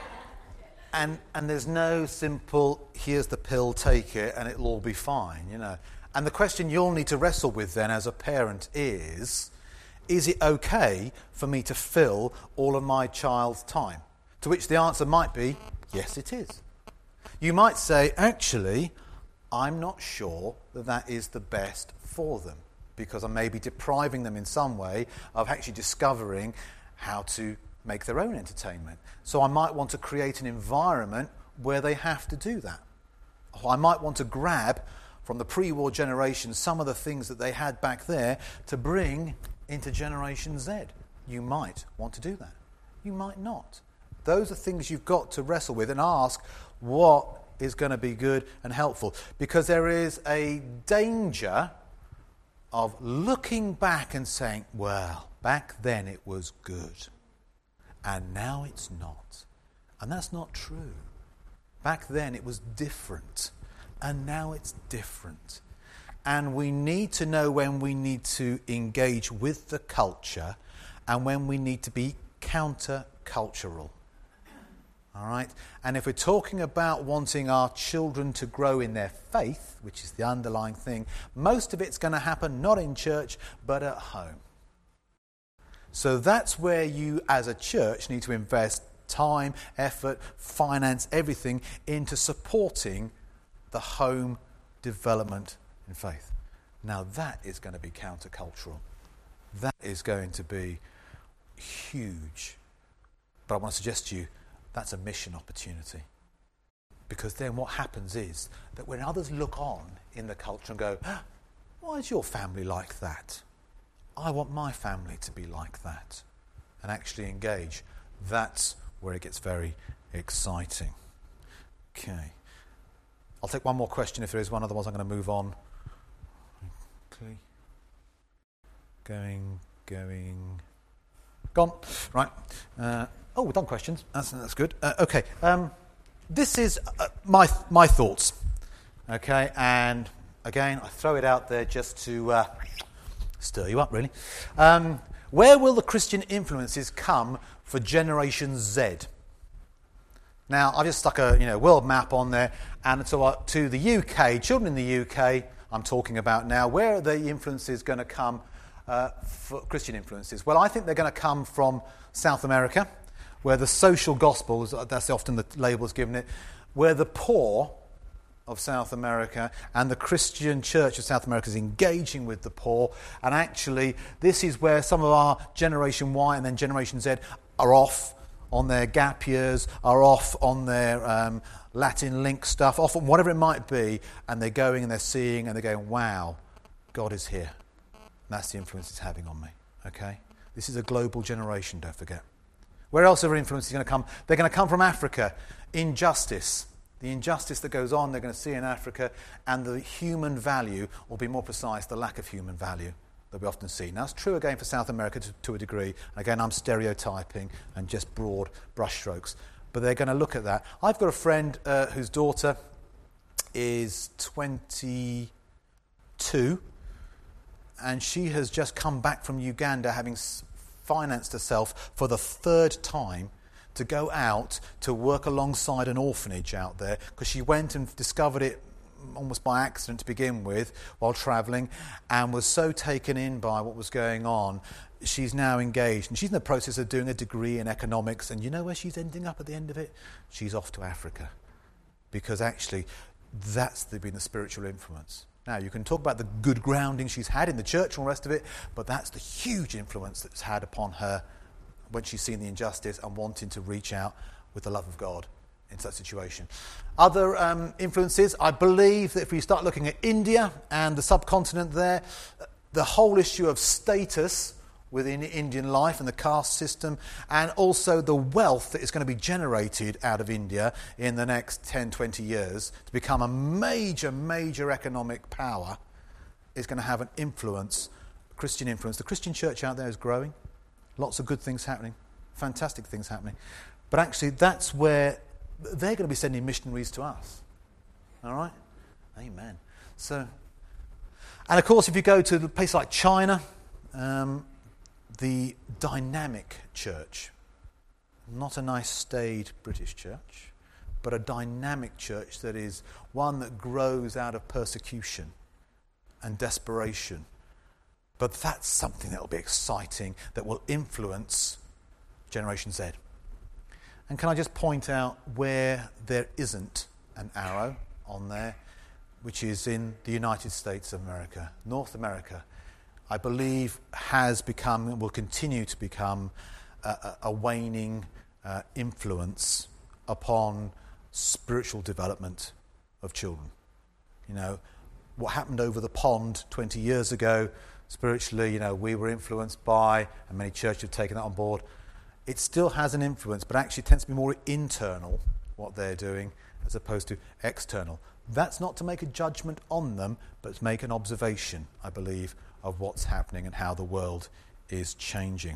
Speaker 1: And and there's no simple, here's the pill, take it, and it'll all be fine, you know. And the question you'll need to wrestle with then as a parent is, is it okay for me to fill all of my child's time? To which the answer might be, yes, it is. You might say, actually, I'm not sure that that is the best for them, because I may be depriving them in some way of actually discovering how to make their own entertainment. So I might want to create an environment where they have to do that. Or I might want to grab from the pre-war generation some of the things that they had back there to bring into Generation Z. You might want to do that. You might not. Those are things you've got to wrestle with and ask what is going to be good and helpful. Because there is a danger of looking back and saying, well, back then it was good, and now it's not. And that's not true. Back then it was different, and now it's different. And we need to know when we need to engage with the culture and when we need to be counter-cultural. All right? And if we're talking about wanting our children to grow in their faith, which is the underlying thing, most of it's going to happen not in church, but at home. So that's where you, as a church, need to invest time, effort, finance, everything into supporting the home development in faith. Now that is going to be countercultural. That is going to be huge. But I want to suggest to you, that's a mission opportunity. Because then what happens is that when others look on in the culture and go, ah, why is your family like that? I want my family to be like that. And actually engage. That's where it gets very exciting. Okay. I'll take one more question if there is one, otherwise I'm going to move on. Okay. Going, going, gone. Right. Uh, oh, we've done questions. That's that's good. Uh, okay. Um, this is uh, my my thoughts. Okay, and again, I throw it out there just to uh, stir you up, really. Um, Where will the Christian influences come for Generation Z? Now, I've just stuck a you know world map on there, and to, uh, to the U K, children in the U K, I'm talking about now, where are the influences going to come uh, for Christian influences? Well, I think they're going to come from South America, where the social gospel, that's often the label is given it, where the poor of South America and the Christian church of South America is engaging with the poor, and actually this is where some of our Generation Y and then Generation Z are off on their gap years, are off on their um, Latin link stuff, off on whatever it might be, and they're going and they're seeing and they're going, wow, God is here. And that's the influence it's having on me, okay? This is a global generation, don't forget. Where else are influences going to come? They're going to come from Africa. Injustice. The injustice that goes on, they're going to see in Africa, and the human value, or be more precise, the lack of human value that we often see. Now, it's true again for South America to, to a degree. Again, I'm stereotyping and just broad brushstrokes. But they're going to look at that. I've got a friend uh, whose daughter is twenty-two, and she has just come back from Uganda, having financed herself for the third time to go out to work alongside an orphanage out there, because she went and discovered it almost by accident to begin with while travelling, and was so taken in by what was going on, she's now engaged. And she's in the process of doing a degree in economics, and you know where she's ending up at the end of it? She's off to Africa. Because actually, that's the, been the spiritual influence. Now, you can talk about the good grounding she's had in the church and all the rest of it, but that's the huge influence that's had upon her when she's seen the injustice and wanting to reach out with the love of God in such a situation. Other um, influences, I believe that if we start looking at India and the subcontinent there, the whole issue of status within Indian life and the caste system, and also the wealth that is going to be generated out of India in the next ten, twenty years to become a major, major economic power, is going to have an influence, Christian influence. The Christian church out there is growing. Lots of good things happening, fantastic things happening. But actually, that's where they're going to be sending missionaries to us. All right? Amen. So, and of course, if you go to a place like China, um, the dynamic church, not a nice staid British church, but a dynamic church that is one that grows out of persecution and desperation. But that's something that will be exciting, that will influence Generation Z. And can I just point out where there isn't an arrow on there, which is in the United States of America. North America, I believe, has become and will continue to become a, a, a waning uh, influence upon spiritual development of children. You know, what happened over the pond twenty years ago, spiritually, you know, we were influenced by, and many churches have taken that on board. It still has an influence, but actually tends to be more internal, what they're doing, as opposed to external. That's not to make a judgment on them, but to make an observation, I believe, of what's happening and how the world is changing.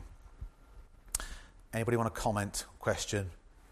Speaker 1: Anybody want to comment, question?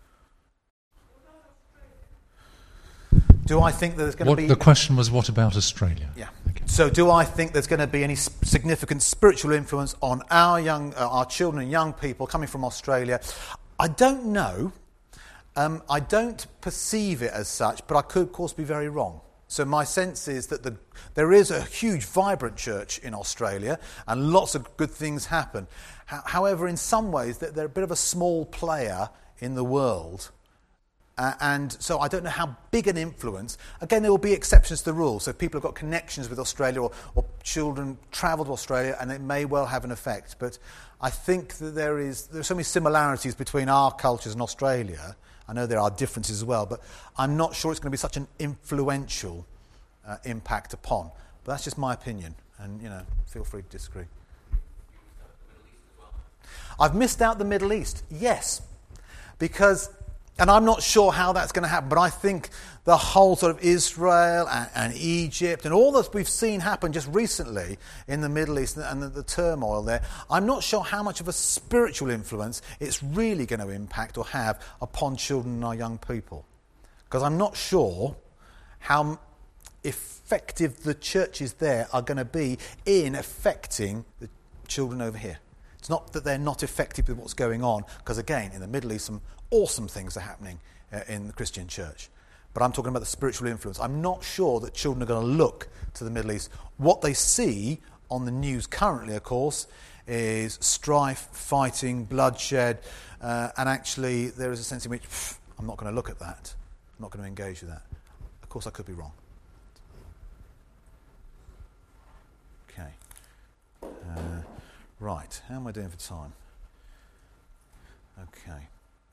Speaker 1: Do I think that there's going
Speaker 9: what,
Speaker 1: to be...
Speaker 9: The question was, what about Australia?
Speaker 1: Yeah.
Speaker 9: Okay.
Speaker 1: So do I think there's going to be any significant spiritual influence on our young, uh, our children and young people coming from Australia? I don't know. Um, I don't perceive it as such, but I could, of course, be very wrong. So my sense is that the, there is a huge, vibrant church in Australia, and lots of good things happen. H- however, in some ways, they're, they're a bit of a small player in the world. Uh, and so I don't know how big an influence. Again, there will be exceptions to the rule. So people have got connections with Australia, or, or children travel to Australia, and it may well have an effect. But I think that there is there are so many similarities between our cultures and Australia. I know there are differences as well, but I'm not sure it's going to be such an influential uh, impact upon. But that's just my opinion, and you know, feel free to disagree. I've missed out the Middle East, yes, because. And I'm not sure how that's going to happen, but I think the whole sort of Israel and, and Egypt and all that we've seen happen just recently in the Middle East and the, the turmoil there, I'm not sure how much of a spiritual influence it's really going to impact or have upon children and our young people. Because I'm not sure how effective the churches there are going to be in affecting the children over here. It's not that they're not effective with what's going on, because again, in the Middle East, some awesome things are happening uh, in the Christian church. But I'm talking about the spiritual influence. I'm not sure that children are going to look to the Middle East. What they see on the news currently, of course, is strife, fighting, bloodshed, uh, and actually there is a sense in which pff, I'm not going to look at that. I'm not going to engage with that. Of course, I could be wrong. Okay. Uh, right, how am I doing for time? Okay.